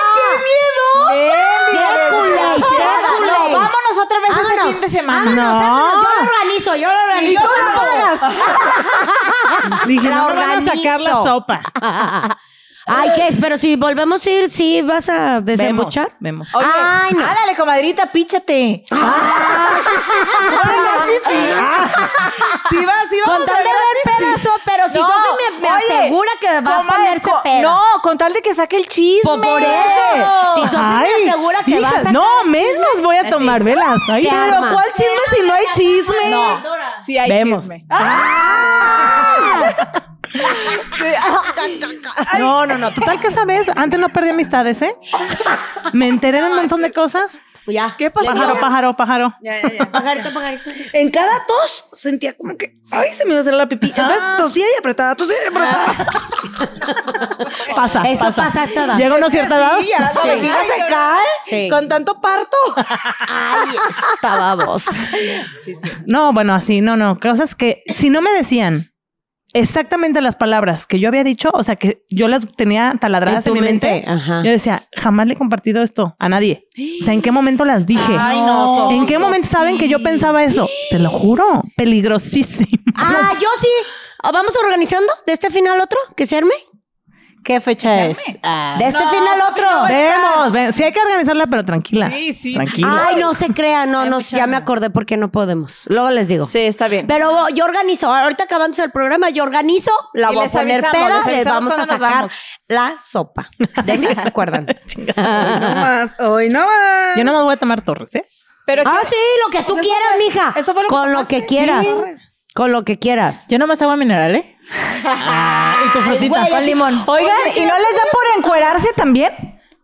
¡Qué culé! ¡Qué culé! No, vámonos otra vez este Vámonos. fin de semana. Vámonos, No. vámonos. Yo lo organizo, yo lo organizo. Y tú lo Vámonos. Dije, La no me van a organizo. sacar la sopa. Ay, ¿qué? Pero si volvemos a ir, ¿sí vas a desembuchar? Vemos. Oye, Ay, no. ándale, comadrita, píchate. Sí va, sí va. Con tal de ver pedazo, pero si No, Sofi me, me oye, asegura que va a comadre, ponerse co- peda. No, con tal de que saque el chisme. Por, por eso. Si Sofi Ay, me asegura que va a hijas, sacar no, el menos voy a tomar velas. Ay, Se Pero arma. ¿cuál chisme si no hay chisme? No, sí hay Vemos. chisme. No, no, no. Total que esa vez, antes no perdí amistades, ¿eh? Me enteré de un montón de cosas. Ya. ¿Qué pasó? Pájaro, pájaro, pájaro. Ya, ya, ya. Pajarito, pajarito. En cada tos sentía como que, ay, se me iba a hacer la pipí. Entonces tosía y apretaba, tosía y apretaba. Pasa, Eso pasa. pasa a esta edad. Llega una cierta edad. Sí, ya la vejiga se cae Sí. con tanto parto. Ay, esta babosa. No, bueno, así, no, no. Cosas que si no me decían exactamente las palabras que yo había dicho, o sea, que yo las tenía taladradas En en, tu mi mente, mente, ajá. yo decía, jamás le he compartido esto a nadie. O sea, ¿en qué momento las dije? Ay, no, Sofi, ¿En qué momento saben que yo pensaba eso? Te lo juro, peligrosísimo. Ah, yo sí. ¿Vamos organizando de este final al otro? ¿Que se arme? ¿Qué fecha es? Ah, De este final al otro. Vemos, vemos. Sí hay que organizarla, pero tranquila. Sí, sí. Tranquila. Ay, no se crean, no, no, ya me acordé porque no podemos. Luego les digo. Sí, está bien. Pero yo organizo, ahorita acabándose el programa, yo organizo, la Y voy a les poner avisamos, peda, les les avisamos vamos a cuando nos sacar vamos. la sopa. ¿De mí se acuerdan? No más, hoy no más. Yo no me voy a tomar torres, ¿eh? Pero Ah, sí, lo que tú Pues eso quieras, fue- mija. eso fue lo que Con lo tomaste. que quieras. Sí. Con lo que quieras. yo nomás agua mineral, ¿eh? Y tu frutita. güey, con limón. Oigan, ¿y no les da por encuerarse también?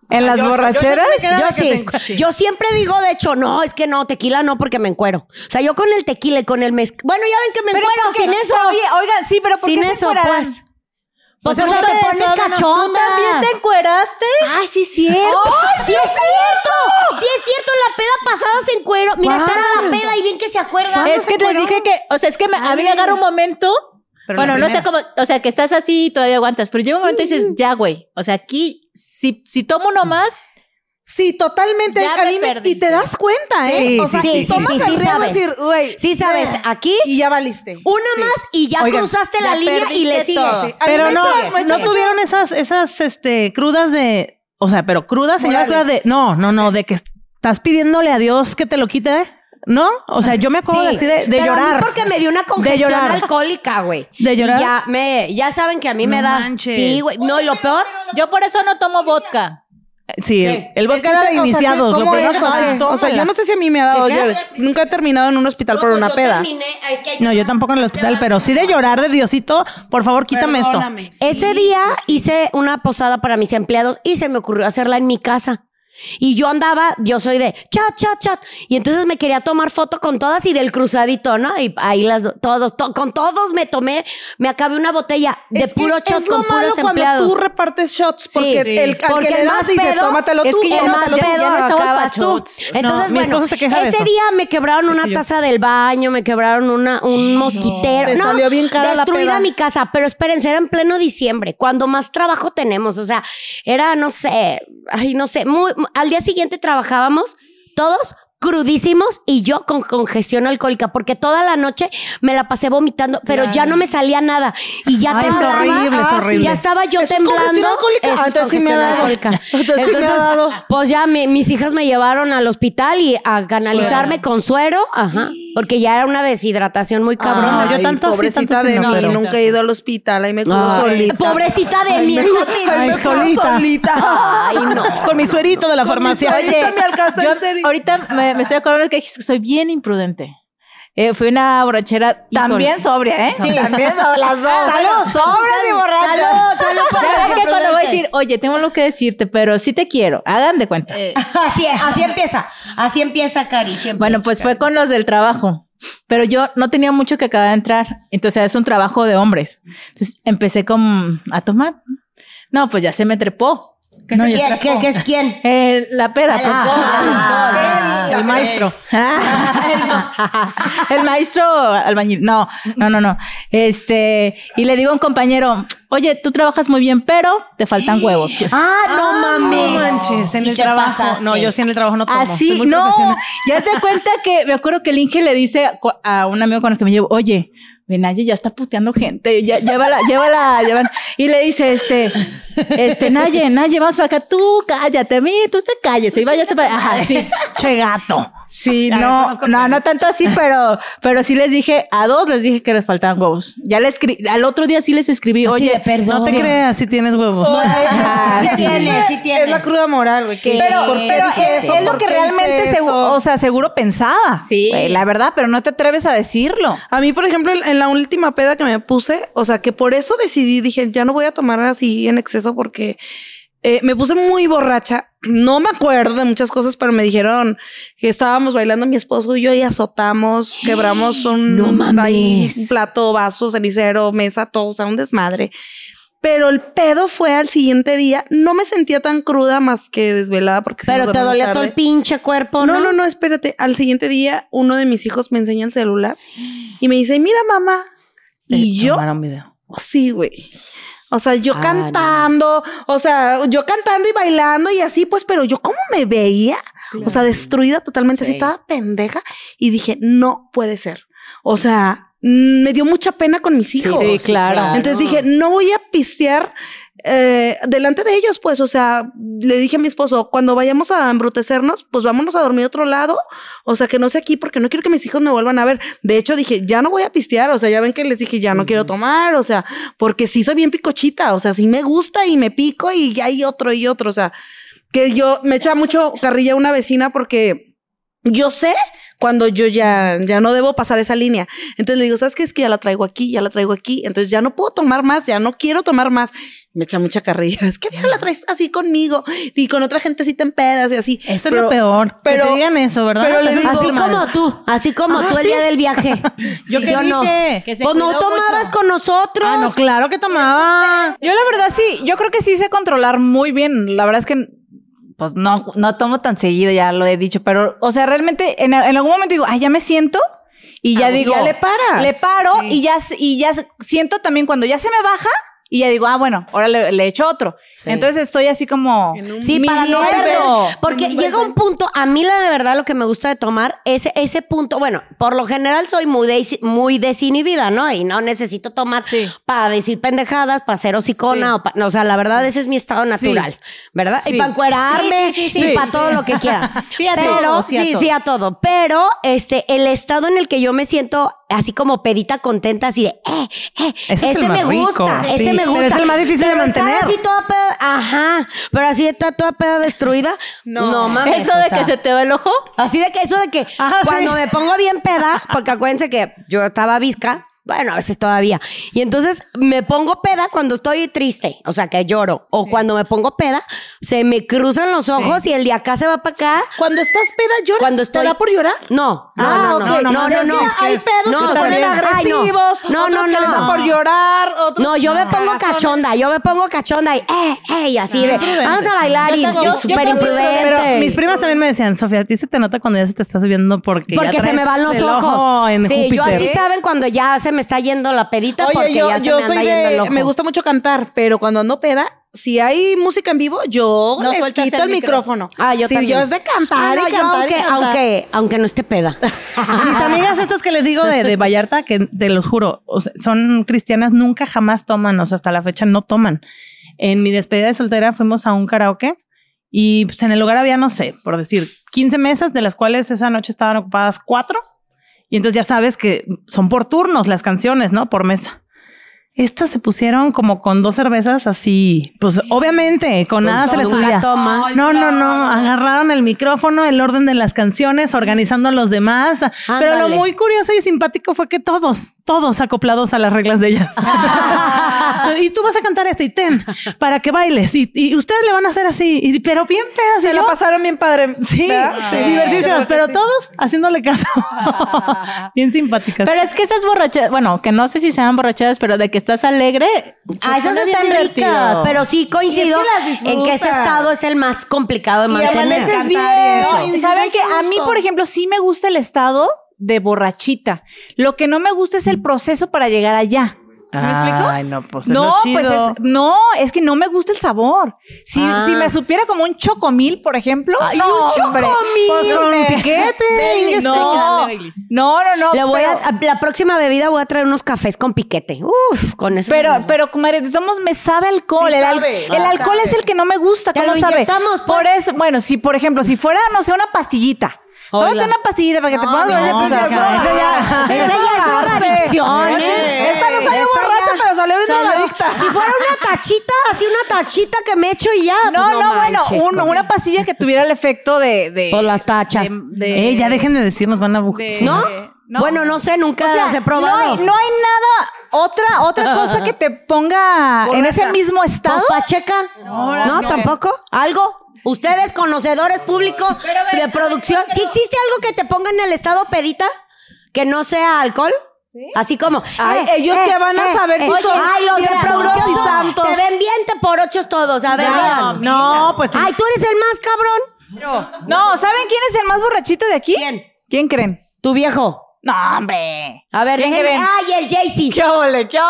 ¿En las Yo- borracheras? yo- yo- Yo que sí. te- sí. Yo siempre digo, de hecho, no, es que no, tequila no, porque me encuero. O sea, yo con el tequila y con el mezcal. Bueno, ya ven que me Pero encuero ¿por qué? sin eso. Oye, oigan, sí, pero ¿por sin qué se eso, encuerarán? pues. Pues Pues porque es que te pones todavía no- cachonda. ¿También te encueraste? Ay, sí es cierto. sí es cierto. Sí es cierto. La peda pasada se encuero. Mira, está en la peda y bien que se acuerda. Es que les dije que, o sea, es que me, a mí me agarra un momento. Pero Bueno, la no sé primera. cómo, o sea, que estás así y todavía aguantas, pero llega un momento y dices, ya, güey. O sea, aquí, si, si tomo uno más, Sí, totalmente. Ya a me mí me- y perdiste. te das cuenta, ¿eh? Sí, o sea, sí, si sí, tomas sí, el sí riesgo de sabes. decir, güey. Sí sabes, eh, aquí Y ya valiste. una más y ya Oigan, cruzaste la ya línea y perdiste le sigues. todo. A mí Pero me no, echa- me echa no tuvieron esas, esas, este, crudas de, o sea, pero crudas, señoras, crudas Morales. de, no, no, no, de que estás pidiéndole a Dios que te lo quite, ¿no? O sea, yo me acuerdo Sí, así de, de pero a mí llorar. porque me dio una De congestión llorar. alcohólica, güey. ¿De llorar? Y ya me, ya saben que a mí No me da. manches. Sí, güey. No, y lo peor. yo por eso no tomo vodka. Sí, el, Sí. el vodka era de O sea, ¿qué- iniciados. Lo ¿cómo primero es? que ¿O estaba, qué? O sea, yo no sé si a mí me ha dado. ¿Qué, Yo qué? nunca he terminado en un hospital por No, pues una yo peda. terminé, es que hay- No, yo tampoco en el hospital, pero sí de llorar de Diosito, por favor, quítame Perdóname. Ese día hice una posada para mis empleados y se me ocurrió hacerla en mi casa. Y yo andaba, yo soy de chat, chat, chat. Y entonces me quería tomar foto con todas y del cruzadito, ¿no? Y ahí las, do- todos, to- con todos me tomé, me acabé una botella de Es que puro shot es lo con malo puros cuando empleados. tú repartes shots porque Sí, el, al porque que le el das más dice, pedo tómatelo es tú, que el más tómatelo tú. pedo ya no estamos acabas pa' tú. shots. Entonces, No, mi bueno, esposo se queja de ese eso. día me quebraron una yo. taza del baño, me quebraron una, un mosquitero. Te no, salió bien cara la destruida peda. mi casa. Pero espérense, era en pleno diciembre, cuando más trabajo tenemos. O sea, era, no sé, ay, no sé, muy, al día siguiente trabajábamos todos crudísimos y yo con congestión alcohólica, porque toda la noche me la pasé vomitando, pero ya no me salía nada. Y ya Ay, es temblaba. horrible, es Ah, sí. horrible. Ya estaba yo ¿Eso es temblando. congestión alcohólica? Eso Ah, es entonces sí me ha congestión dado. alcohólica. Entonces sí me ha dado. Pues ya mi- mis hijas me llevaron al hospital y a canalizarme con suero, ajá, porque ya era una deshidratación muy cabrona. No, yo Ay, tanto sí, pobrecita tanto sí, de no, mí, pero- nunca he ido al hospital, ahí me curo Ay, solita. pobrecita de mí. mejor- también. ay, Ay, mejor solita. solita. Ay, no. Con mi suerito de la farmacia. suerito. Ahorita me alcanza, yo en serio. ahorita me, me estoy acordando que dijiste que soy bien imprudente. Eh, fui una borrachera. También híjole. sobria, ¿eh? Sí. También so- las dos. Salud. Sobres y borrachas. Salud, salud por Ya los ves que cuando voy a imprudentes. decir, oye, tengo algo que decirte, pero sí te quiero, hagan de cuenta. Así, así empieza. Así empieza, Cari. Siempre. Bueno, pues fue con los del trabajo. Pero yo no tenía mucho que acababa de entrar. Entonces es un trabajo de hombres. Entonces empecé con a tomar. No, pues ya se me trepó. No, ya ¿Quién? se ¿Qué, qué es quién? Eh, la peda, pues. Ah, El maestro. El maestro albañil. No, no, no, no. Este, y le digo a un compañero, oye, tú trabajas muy bien, pero te faltan huevos. Ah, no mames. No manches, en Sí el te trabajo. pasaste. No, yo sí en el trabajo no tomo. soy Así, muy no. profesional. Ya te cuenta que me acuerdo que el Inge le dice a un amigo con el que me llevo, oye, Naye ya está puteando gente, ya, llévala, llévala, llévala. Y le dice, este, este, Naye, Naye, vamos para acá, tú cállate, a mí, tú te calles y váyase para, ajá, sí. Che gato. Sí, Ya, no, conozco no, el no tanto así, pero, pero sí les dije, a dos les dije que les faltaban huevos. Ya les escribí, al otro día sí les escribí, Así oye, de perdón. No te creas si tienes huevos. Ah, sí tiene, sí tiene. Es la cruda moral, güey. Sí. Pero, ¿Por qué pero dije es, eso? es lo ¿Por que qué realmente, hice segu- eso? o sea, seguro pensaba. Sí. Güey, la verdad, pero no te atreves a decirlo. A mí, por ejemplo, en en la última peda que me puse, o sea, que por eso decidí, dije, ya no voy a tomar así en exceso porque eh, me puse muy borracha. No me acuerdo de muchas cosas, pero me dijeron que estábamos bailando mi esposo y yo y azotamos, quebramos un, No mames. ahí, un plato, vaso, cenicero, mesa, todo, o sea, un desmadre. Pero el pedo fue al siguiente día. No me sentía tan cruda más que desvelada porque sí Pero nos te dormimos dolía tarde. todo el pinche cuerpo, ¿no? No, no, no, espérate. Al siguiente día, uno de mis hijos me enseña el celular y me dice, mira, mamá. Y Eh, yo, tomaron video. sí, güey. O sea, yo Ah, cantando, o sea, yo cantando y bailando y así, pues, pero yo cómo me veía, o sea, destruida totalmente, así toda pendeja. Y dije, no puede ser. O sea, mm, me dio mucha pena con mis hijos. sí, claro. Entonces dije, no voy a pistear eh, delante de ellos, pues, o sea, le dije a mi esposo, cuando vayamos a embrutecernos, pues vámonos a dormir a otro lado, o sea, que no sé aquí, porque no quiero que mis hijos me vuelvan a ver. De hecho, dije, ya no voy a pistear, o sea, ya ven que les dije, ya no quiero tomar, o sea, porque sí soy bien picochita, o sea, sí me gusta y me pico y ya hay otro y otro, o sea, que yo me echa mucho carrilla una vecina porque yo sé cuando yo ya, ya no debo pasar esa línea. Entonces le digo, ¿sabes qué? Es que ya la traigo aquí, ya la traigo aquí. Entonces ya no puedo tomar más, ya no quiero tomar más. Me echa mucha carrilla. Es que diario la traes así conmigo y con otra gente sí te empedas y así. Eso Pero- es lo peor. pero- que te digan eso, ¿verdad? pero le Eso digo- es Así lo como malo. tú, así como Ajá, tú el sí. día del viaje. ¿Yo ¿Sí qué o no? dije? Que se Pues no cuidó tomabas mucho. con nosotros. Ah, no, claro que tomaba. Yo la verdad sí, yo creo que sí sé controlar muy bien. La verdad es que pues no, no tomo tan seguido, ya lo he dicho, pero, o sea, realmente en, en algún momento digo, ay, ya me siento y ya Ah, digo, ya le paras. le paro y ya, y ya siento también cuando ya se me baja y ya digo, ah, bueno, ahora le, le echo otro. Entonces estoy así como Sí, para no midiendo. perder. Porque llega un punto, a mí la de verdad lo que me gusta de tomar, ese, ese punto, bueno, por lo general soy muy, des- muy desinhibida, ¿no? Y no necesito tomar Sí. para decir pendejadas, para ser hocicona, Sí. o, pa- no, o sea, la verdad ese es mi estado Sí. natural, ¿verdad? Sí. Y para encuerarme Sí, sí, sí, y sí. para todo lo que quiera. Sí a Pero, todo, sí a sí, todo. sí a todo. Pero, este, el estado en el que yo me siento así como pedita contenta, así de, eh, eh, Ese es ese el me más rico. gusta, Sí, ese me pero gusta. es el más difícil de Pero estar mantener. así toda peda, ajá, pero así está toda peda destruida. No, no mames. Eso o de sea, que se te va el ojo. Así de que eso de que Ajá, cuando sí. me pongo bien peda, porque acuérdense que yo estaba visca, bueno, a veces todavía. Y entonces me pongo peda cuando estoy triste, o sea, que lloro. O cuando me pongo peda, se me cruzan los ojos y el de acá se va para acá. Cuando estás peda, lloras. Cuando estoy... ¿Te da por llorar? No, no, Ah, no, ok. no, no, no, Es no, que no. hay pedos No, que se está ponen bien. Ay, no. agresivos, No, otros no, que no. les da por llorar, otros... No, yo me pongo Ah, cachonda, yo me pongo cachonda y eh, eh, y así de, prudente. vamos a bailar y, Yo también, y yo- súper yo imprudente. Pero mis primas también me decían, Sofía, a ti se te nota cuando ya se te está subiendo porque ya Porque se traes me van los el ojo ojos. en Sí, yo Júpiter. así saben cuando ya se me está yendo la pedita porque Oye, yo, ya se yo me anda soy yendo el de... ojo. Me gusta mucho cantar, pero cuando ando peda, si hay música en vivo, yo No les sueltas quito el el micrófono. Ah, yo si también. yo es de cantar Ah, no, y yo cantar aunque, y cantar. aunque, aunque no esté peda. Mis amigas estas que les digo de, de Vallarta, que te los juro, o sea, son cristianas, nunca jamás toman, o sea, hasta la fecha no toman. En mi despedida de soltera fuimos a un karaoke y pues en el lugar había, no sé, por decir, quince mesas, de las cuales esa noche estaban ocupadas cuatro. Y entonces ya sabes que son por turnos las canciones, ¿no? Por mesa. Estas se pusieron como con dos cervezas así, pues obviamente con nada se les nunca subía. toma. No, no, no, agarraron el micrófono, el orden de las canciones, organizando a los demás. Pero lo Ándale. muy curioso y simpático fue que todos, todos acoplados a las reglas de ellas. Y tú vas a cantar este y ten, para que bailes. Y, y ustedes le van a hacer así, y, pero bien feas. Se y la yo, pasaron bien padre. Sí, ¿verdad? sí, divertísimas, pero todos haciéndole caso. Bien simpáticas. Pero es que esas borrachadas, bueno, que no sé si sean borrachadas, pero de que estás alegre. se Ah, esas pone bien están divertido. ricas, pero sí coincido Y es que las en que ese disfrutas. estado es el más complicado de Y mantener. amaneces bien. No, y y dices, saben "Ay, que qué a mí, gusto". por ejemplo, sí me gusta el estado de borrachita. Lo que no me gusta es el proceso para llegar allá. ¿Sí me explico? Ay, no, pues es no, lo chido. pues es, no, es que no me gusta el sabor. Si, Ah. si me supiera como un chocomil, por ejemplo. Ay, no, un hombre. chocomil. Pues con un piquete. Baileys, No, dale, Baileys. no, no, no. Le voy pero, a, la próxima bebida voy a traer unos cafés con piquete. Uf, con eso. pero, pero, comadre, de todos modos me sabe alcohol. Sí el, al- sabe. el Ah, alcohol sabe. es el que no me gusta. Te ¿Cómo lo sabe? inyectamos, pues. Por eso, bueno, si por ejemplo, si fuera, no sé, una pastillita. Hola. Tómate una pastillita para que te No, pongas no, borracha, pues, no, ya es ya, droga. esa ya- Esa ya es drogadicción, ¿eh? Esta no salió Esa borracha, ya pero salió bien salió- drogadicta. Si fuera una tachita, así una tachita que me echo y ya. No, pues no, bueno, manches, un- comadre. una pastilla que tuviera el efecto de... de Por las tachas. de- de- Eh, ya dejen de decirnos, van a buscar. de- ¿No? de- no. Bueno, no sé, nunca O sea, las he probado. No hay, no hay nada, otra, otra cosa que te ponga en ese mismo estado. ¿Pues Pacheca? No, no. tampoco. ¿Algo? Ustedes, conocedores públicos Pero, pero, de producción, pero- ¿sí existe algo que te ponga en el estado pedita? ¿Que no sea alcohol? Así como. Ay, ellos que van a saber si son Ay, los de bien producción puros y son- santos. se ven bien te por ochos todos. A ver, No, vean. no, pues sí. Ay, tú eres el más cabrón. No, ¿saben quién es el más borrachito de aquí? ¿Quién? ¿Quién creen? Tu viejo. No, hombre. A ver, ¿Quién déjenme. creen? Ay, el Jay-Z. ¿Qué ole? ¿Qué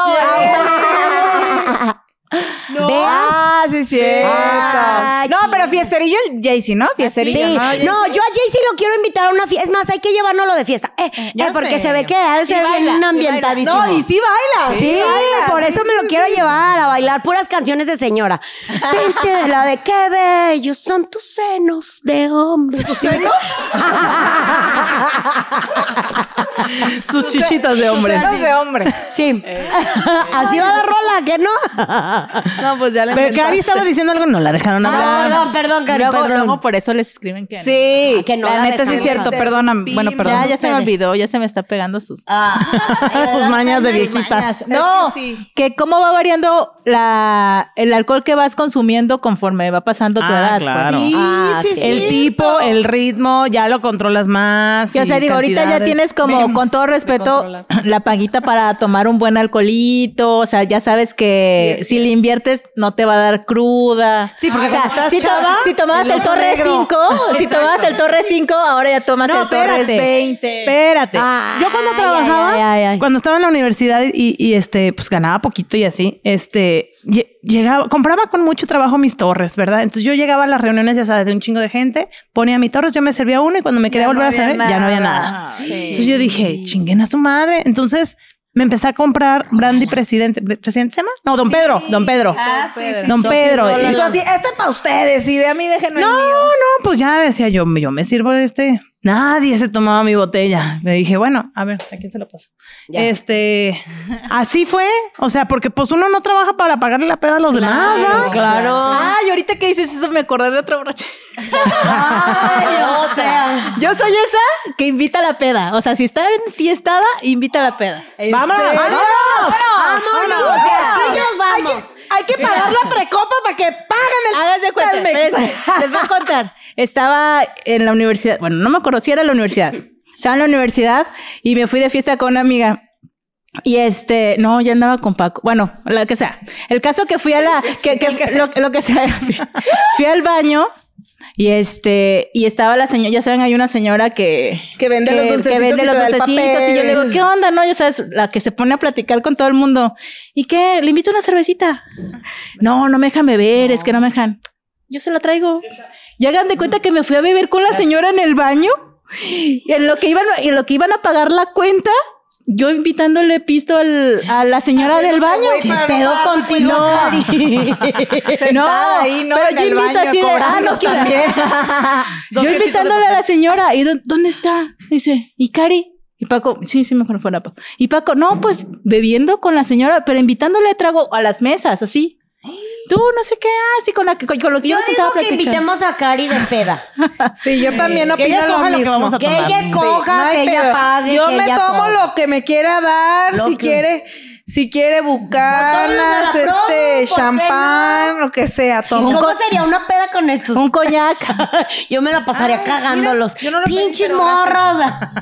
ole? ¿Veas? Ah, sí, es cierto. Ay, no, pero fiesterillo el Jaycee, ¿no? Fiesterillo. Sí, ¿no? no, yo a Jay-Z lo quiero invitar a una fiesta. Es más, hay que llevárnoslo de fiesta. Eh, Ya eh, porque sé. se ve que ha de ser baila, bien y baila. ambientadísimo. No, y sí baila. Sí, por eso me lo quiero llevar a bailar puras canciones de señora. Vente de la de qué bellos son tus senos de hombre. ¿Tus senos? Sus chichitas de hombre. Senos de hombre. Sí. Así va la rola, ¿qué no? No, pues ya le Pero Cari estaba diciendo algo, no la dejaron Ah, hablar. perdón, perdón, Cari, Luego, perdón. luego por eso les escriben que no. Sí, Ah, que no la la neta sí es dejamos cierto, de- perdóname. Bueno, perdón. Ya, ya se me ustedes. olvidó, ya se me está pegando sus... Ah. Sus mañas de Sus viejita. mañas. No, que cómo va variando la, el alcohol que vas consumiendo conforme va pasando tu Ah, edad. claro. Pues. Ah, sí, El sí. tipo, el ritmo, ya lo controlas más. Que, o sea, y digo, ahorita ya cantidades. tienes como, Vemos con todo de respeto, controlar. la paguita para tomar un buen alcoholito. O sea, ya sabes que si le inviertes no te va a dar cruda. Sí, porque o sea, como estás si, to- chava, si tomabas el el oso Torre negro. cinco, si tomabas el Torre cinco, ahora ya tomas No, el Torres espérate. veinte. Espérate. Ay, Yo cuando ay, trabajaba, ay, ay, ay. cuando estaba en la universidad y, y, este, pues ganaba poquito y así, este, lle- llegaba, compraba con mucho trabajo mis torres, ¿verdad? Entonces yo llegaba a las reuniones, ya sabes, de un chingo de gente, ponía mi torres, yo me servía uno y cuando me quería no volver a había servir, ya no había nada. nada. Sí. Entonces yo dije, chinguen a su madre. Entonces me empecé a comprar brandy presidente, ¿presidente se llama? No, don Pedro, don Pedro. Ah, sí, sí. Don Pedro. Y Y- tú así, este para ustedes y de a mí déjenme no, el mío. no, pues ya decía yo, yo me sirvo de este. Nadie se tomaba mi botella. Le dije, bueno, a ver, ¿a quién se lo paso? Ya. Este, así fue. O sea, porque pues uno no trabaja para pagarle la peda a los demás, ¿verdad? Claro. Ay, ahorita que dices eso me acordé de otra borracha. Ay, o sea. Yo soy esa que invita a la peda. O sea, si está enfiestada, invita a la peda. ¡Vámonos! serio? ¡Vámonos! Vámonos. O sea, Aquí nos hay vamos. que, hay que pagar la precopa para que paguen el Hagas de cuenta, Telmex. espérense, les voy a contar. Estaba en la universidad, bueno, no me acuerdo si era la universidad. Estaba en la universidad y me fui de fiesta con una amiga. Y este, no, ya andaba con Paco. Bueno, lo que sea. El caso que fui a la, que, que, lo, lo que sea, sí. Fui al baño y este, y estaba la señora, ya saben, hay una señora que, Que vende los dulcecitos que vende y los te da el dulcecitos. papel. Y yo le digo, ¿qué onda? No, ya sabes, la que se pone a platicar con todo el mundo. ¿Y qué? ¿Le invito una cervecita? No, no me dejan beber, es que no me dejan. Yo se la traigo. Y hagan de cuenta que me fui a beber con la señora en el baño. Y en lo que iban, en lo que iban a pagar la cuenta, yo invitándole pisto al, a la señora del baño. güey, ¿Qué para pedo no pagar contigo, no. Cari? Sentada ahí, ¿no? Pero En yo el invito baño, así de, ah, cobrando no quiero. también. Yo invitándole a la señora, ¿y dó- dónde está? Dice, ¿y Cari? Y Paco, sí, sí, mejor fuera Paco. Y Paco, no, pues bebiendo con la señora, pero invitándole trago a las mesas, así. Tú, no sé qué, así con, la, con, con lo que yo, Yo me digo sentaba que platicando. invitemos a Cari de peda. Sí, yo también que ella opino lo escoja lo que mismo. vamos a Que tomar. ella escoja, No hay que ella pedo. pague, Yo que me ella tomo todo. lo que me quiera dar, Lo si que- quiere, si quiere bucanas, Botones de la Pro, este, ¿por qué champán, lo que sea, ¿Y tomo. cómo sería una peda con estos? Un coñac. Yo me la pasaría cagándolos. yo no lo pedí, Pinches pero morros.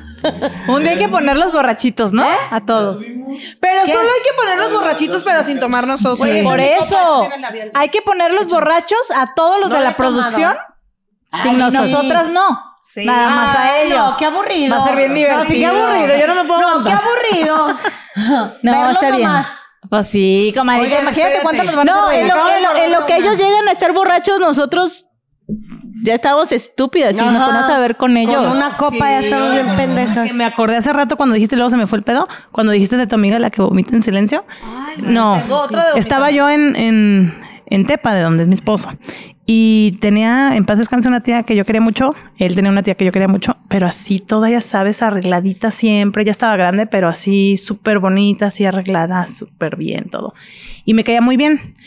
Un día hay que poner los borrachitos, ¿no? A todos. Pero solo hay que poner los borrachitos, pero sin tomar nosotros. Sí. Por Sí. eso, hay que poner los borrachos a todos los No de lo la he tomado. producción. Ay, Sin sí. nosotras no. Nada más a Ay, ellos. no, qué aburrido. Va a ser bien divertido. No, sí, qué aburrido. Yo no me puedo No, qué aguantar. aburrido. No, Verlo está bien. nomás. Pues sí, comadita, Oigan, imagínate espérate. cuántos nos van a No, hacer en reír. lo, en lo- en lo que ellos llegan a estar borrachos, nosotros ya estamos estúpidas y nos Ajá. ponemos a ver con ellos. Con una copa ya estamos bien pendejas. Que me acordé hace rato cuando dijiste, luego se me fue el pedo, cuando dijiste de tu amiga la que vomita en silencio. no, tengo otra de estaba yo en, en, en Tepa, de donde es mi esposo. Y tenía, en paz descanse, una tía que yo quería mucho. Él tenía una tía que yo quería mucho, pero así toda, ya sabes, arregladita siempre. Ya estaba grande, pero así súper bonita, así arreglada, súper bien todo. Y me caía muy bien.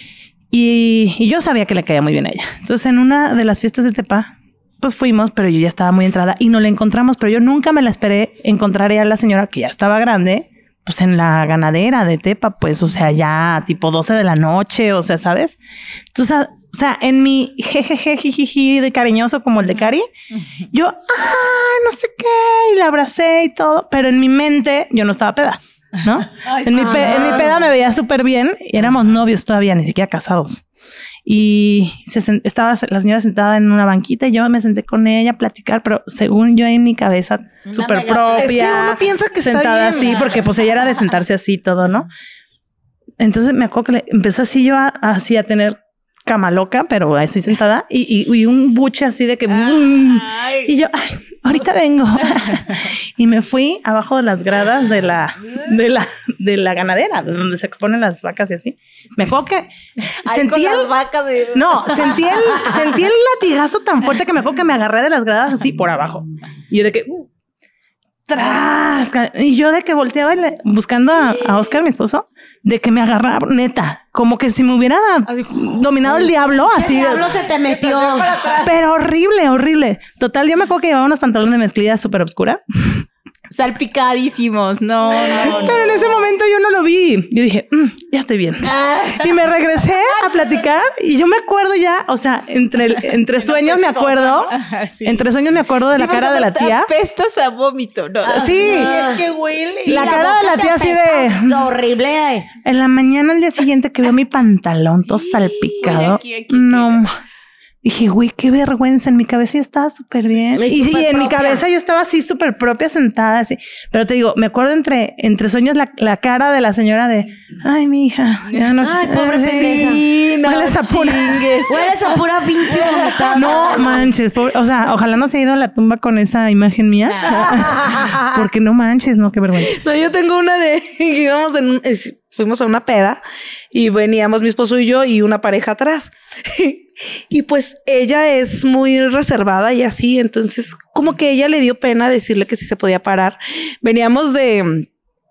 Y, y yo sabía que le caía muy bien a ella. Entonces, en una de las fiestas de Tepa, pues fuimos, pero yo ya estaba muy entrada y no la encontramos, pero yo nunca me la esperé encontrar a la señora que ya estaba grande, pues en la ganadera de Tepa, pues, o sea, ya tipo doce de la noche, o sea, ¿sabes? Entonces, o sea, en mi jejeje, jijiji de cariñoso como el de Cari, yo, ah, no sé qué, y la abracé y todo, pero en mi mente yo no estaba peda, ¿no? en, mi pe- en mi peda me veía súper bien y éramos novios todavía, ni siquiera casados. Y se sen- estaba la señora sentada en una banquita y yo me senté con ella a platicar, pero según yo en mi cabeza, súper mega- propia. Es que uno piensa que está sentada bien. así, porque pues ella era de sentarse así todo, ¿no? Entonces me acuerdo que le empezó así yo a, así a tener cama loca, pero así sentada y, y, y un buche así de que mm, y yo, ay, ahorita vengo. Y me fui abajo de las gradas de la de la de la ganadera, de donde se exponen las vacas y así. Me acuerdo que sentí el vacas y... no, sentí el sentí el latigazo tan fuerte que me acuerdo que me agarré de las gradas así por abajo. Y yo de que uh, ¡Tras! Y yo de que volteaba y le- buscando a, a Oscar, mi esposo, de que me agarraba, neta, como que si me hubiera dominado el diablo, así. El diablo se te metió. Pero horrible, horrible. Total, yo me acuerdo que llevaba unos pantalones de mezclilla súper oscura. Salpicadísimos. No, no, no. Pero en ese momento yo no lo vi. Yo dije, "Mm, ya estoy bien". Y me regresé a platicar y yo me acuerdo ya, o sea, entre, el- entre sueños me acuerdo, Ajá, sí. entre sueños me acuerdo de la Sí, cara de la porque tía. apestas a vómito, ¿no? Sí. Es que huele. Sí, La cara de la boca tía te así de- apesta horrible. En la mañana, al día siguiente que veo mi pantalón todo salpicado. aquí, aquí, no. ma- Dije, güey, qué vergüenza. En mi cabeza yo estaba súper bien. Y Y, súper y en mi propia. cabeza yo estaba así súper propia, sentada así. Pero te digo, me acuerdo entre, entre sueños la, la cara de la señora de, ay, mi hija, ya no Ay, pobre pendeja. sí, no hueles a pura. Hueles a pura pinche vomitada. No manches, pobre- o sea, ojalá no se haya ido a la tumba con esa imagen mía. Porque no manches, no, qué vergüenza. No, yo tengo una de íbamos en un- es- fuimos a una peda y veníamos mi esposo y yo y una pareja atrás. Y pues ella es muy reservada y así, entonces como que ella le dio pena decirle que sí se podía parar. Veníamos de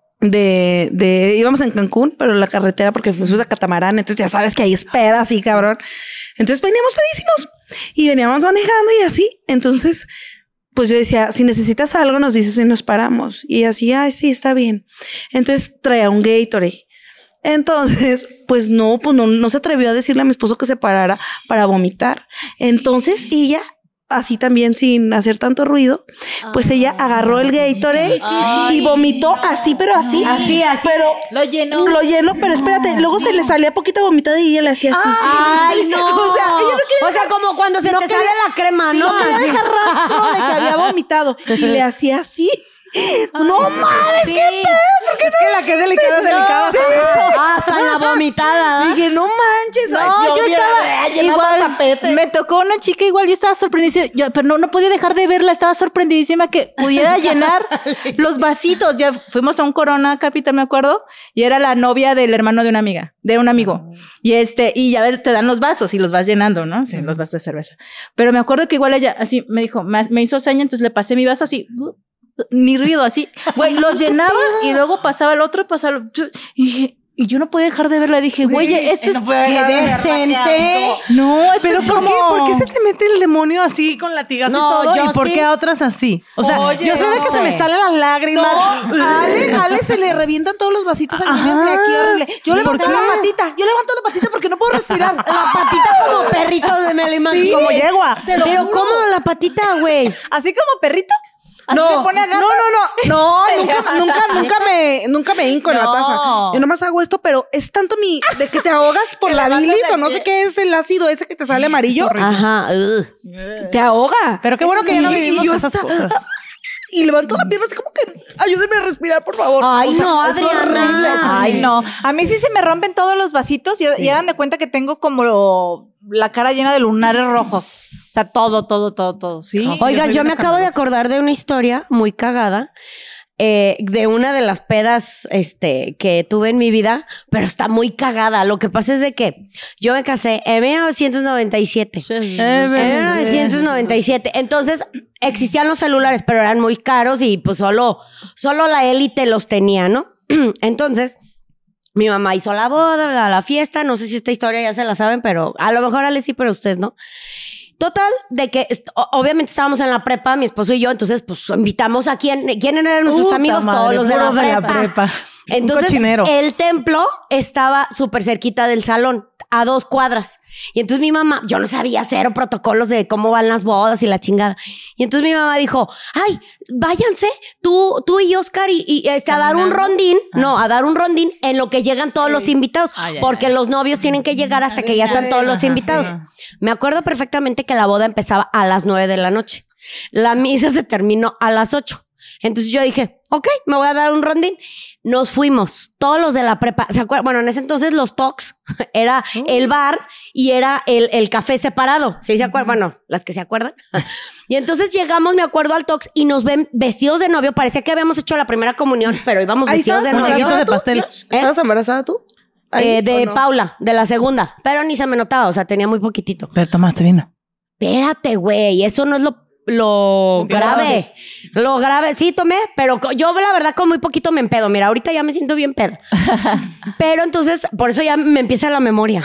de, de íbamos en Cancún, pero en la carretera porque fuimos a Catamarán, entonces ya sabes que ahí es peda así, cabrón. Entonces veníamos pedísimos y veníamos manejando y así. Entonces pues yo decía, si necesitas algo, nos dices y nos paramos. Y así, ah, sí, está bien. Entonces traía un Gatorade. Entonces, pues no, pues no, no se atrevió a decirle a mi esposo que se parara para vomitar. Entonces ella, así también sin hacer tanto ruido, pues ella agarró el Gatorade y vomitó así, pero así. Así, así. Pero Lo llenó. lo llenó, pero espérate, luego se le salía poquita vomitada y ella le hacía así. Ay, no. O sea, ella no quería O sea, como cuando se no te quería- sale la crema, ¿no? No quería Así. dejar rastro de que había vomitado y le hacía así. No mames, qué pedo, ¿por qué Es que la que es delicada es delicada. Ah, hasta la vomitada. ¿eh? Dije, no manches. No, ay, yo hubiera- estaba ay, llenaba igual, tapete. me tocó una chica igual, yo estaba sorprendidísima, yo, pero no, no podía dejar de verla, estaba sorprendidísima que pudiera llenar los vasitos. Ya fuimos a un Corona Capital, me acuerdo, y era la novia del hermano de una amiga, de un amigo. Y este, y ya ves, te dan los vasos y los vas llenando, ¿no? Sí, los vasos de cerveza. Pero me acuerdo que igual ella así me dijo, me, me hizo seña, entonces le pasé mi vaso así, ni ruido, así, güey, lo llenaba y luego pasaba el otro y pasaba el otro. Y dije, y yo no podía dejar de verla. Dije, güey, esto es Qué decente. no, esto Pero es ¿por como... qué? ¿Por qué se te mete el demonio así con latigazo No, y todo? yo ¿Y por sí. qué a otras así? O sea, Oye, yo soy de no que se me sé. salen las lágrimas. A Ale, a Ale se le revientan todos los vasitos al Ajá. de aquí, horrible. Yo ¿Por levanto qué? la patita, yo levanto la patita porque no puedo respirar. La patita como perrito de me la imagino. Como yegua. Pero ¿cómo la patita, güey? Así como perrito. Así No, se pone a no, no, no, no, nunca, nunca, nunca me, nunca me hinco en la No. taza. Yo nomás hago esto, pero es tanto mi, de que te ahogas por la bilis o no sé qué es el ácido ese que te sale amarillo. Ajá. ugh. Te ahoga. Pero qué bueno que ya no Y- y vivimos yo esas hasta- cosas. Y levanto la pierna así como que ayúdenme a respirar, por favor. Ay, O sea, no, es Adriana. horrible. Ay, no. A mí sí se me rompen todos los vasitos y, y hagan de cuenta que tengo como lo- la cara llena de lunares rojos. O sea, todo, todo, todo, todo. Sí. Oigan, soy yo bien me acabo de acordar de una historia muy cagada. eh, de una de las pedas este, que tuve en mi vida, pero está muy cagada. Lo que pasa es de que yo me casé en mil novecientos noventa y siete. En mil novecientos noventa y siete. Entonces, existían los celulares, pero eran muy caros y pues solo, solo la élite los tenía, ¿no? Entonces, mi mamá hizo la boda, la, la fiesta. No sé si esta historia ya se la saben, pero a lo mejor Ale sí, pero ustedes no. Total, de que est- o- obviamente estábamos en la prepa, mi esposo y yo, entonces pues invitamos a quién, ¿quiénes eran nuestros Puta amigos? madre, Todos los de la, puros de la prepa. prepa. Un Entonces, cochinero. el templo estaba súper cerquita del salón, a dos cuadras. Y entonces mi mamá, yo no sabía cero protocolos de cómo van las bodas y la chingada. Y entonces mi mamá dijo, ay, váyanse, tú, tú y Oscar y, y, este, a dar un rondín, no, a dar un rondín en lo que llegan todos los invitados, porque los novios tienen que llegar hasta que ya están todos los invitados. Me acuerdo perfectamente que la boda empezaba a las nueve de la noche. La misa se terminó a las ocho. Entonces yo dije, ok, me voy a dar un rondín. Nos fuimos, todos los de la prepa. ¿Se acuerdan? Bueno, en ese entonces los Tox era el bar y era el, el café separado. ¿Sí se acuerdan? Bueno, las que se acuerdan. Y entonces llegamos, me acuerdo, al Tox y nos ven vestidos de novio. Parecía que habíamos hecho la primera comunión, pero íbamos Ahí vestidos de estabas novio. Moñitos de tú, pastel. Josh? ¿Estabas embarazada tú? Ahí, Eh, de ¿o no? Paula, de la segunda. Pero ni se me notaba, o sea, tenía muy poquitito. Pero tomaste vino. Espérate, güey, eso no es lo lo grave. Lo grave, sí tomé, pero co- yo la verdad con muy poquito me empedo. Mira, ahorita ya me siento bien pedo. Pero entonces, por eso ya me empieza la memoria.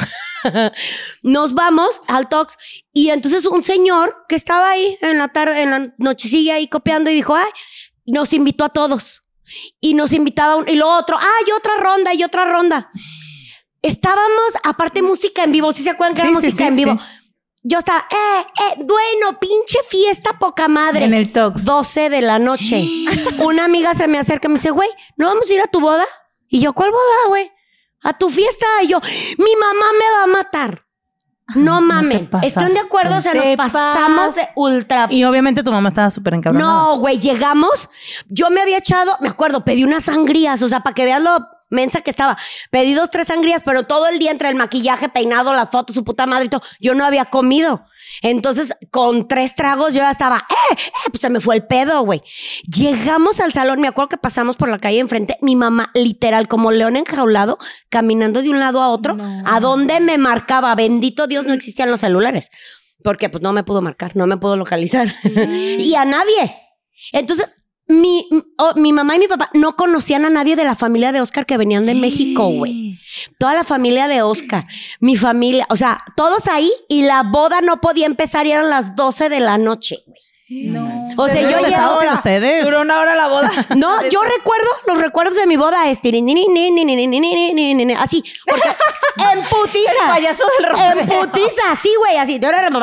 Nos vamos al Tox y entonces un señor que estaba ahí en la tarde, en la nochecilla ahí copiando y dijo, ay, nos invitó a todos. Y nos invitaba un, y lo otro, ay, otra ronda y otra ronda. Estábamos, aparte música en vivo, ¿sí se acuerdan que era Sí, sí, música sí, en vivo? sí. Yo estaba, eh, eh, bueno, pinche fiesta poca madre. En el Tox. doce de la noche. Una amiga se me acerca y me dice, güey, ¿no vamos a ir a tu boda? Y yo, ¿cuál boda, güey? A tu fiesta. Y yo, mi mamá me va a matar. No mamen. pasaste. ¿Están de acuerdo? O sea, Te nos pasamos de ultra. Y obviamente tu mamá estaba súper encabronada. No, güey, llegamos. Yo me había echado, me acuerdo, pedí unas sangrías, o sea, para que veas lo mensa que estaba. Pedí dos, tres sangrías, pero todo el día entre el maquillaje, peinado, las fotos, su puta madre y todo, yo no había comido. Entonces, con tres tragos, yo ya estaba, ¡eh! ¡eh! Pues se me fue el pedo, güey. Llegamos al salón, me acuerdo que pasamos por la calle enfrente, mi mamá, literal, como león enjaulado, caminando de un lado a otro, a donde me marcaba. Bendito Dios, no existían los celulares. Porque, pues, no me pudo marcar, no me pudo localizar. Y a nadie. Entonces, mi, oh, mi mamá y mi papá no conocían a nadie de la familia de Oscar que venían de México, güey. Toda la familia de Oscar, mi familia, o sea, todos ahí y la boda no podía empezar y eran las doce de la noche, güey. No. O sea, yo Pesados en llego. ustedes. Duró una hora la boda. No, yo recuerdo, los recuerdos de mi boda es tiri, ni, ni, ni, ni, ni, ni, ni, ni, ni, ni, así, porque en putiza. El payaso del rodeo. En putiza, así, güey, así.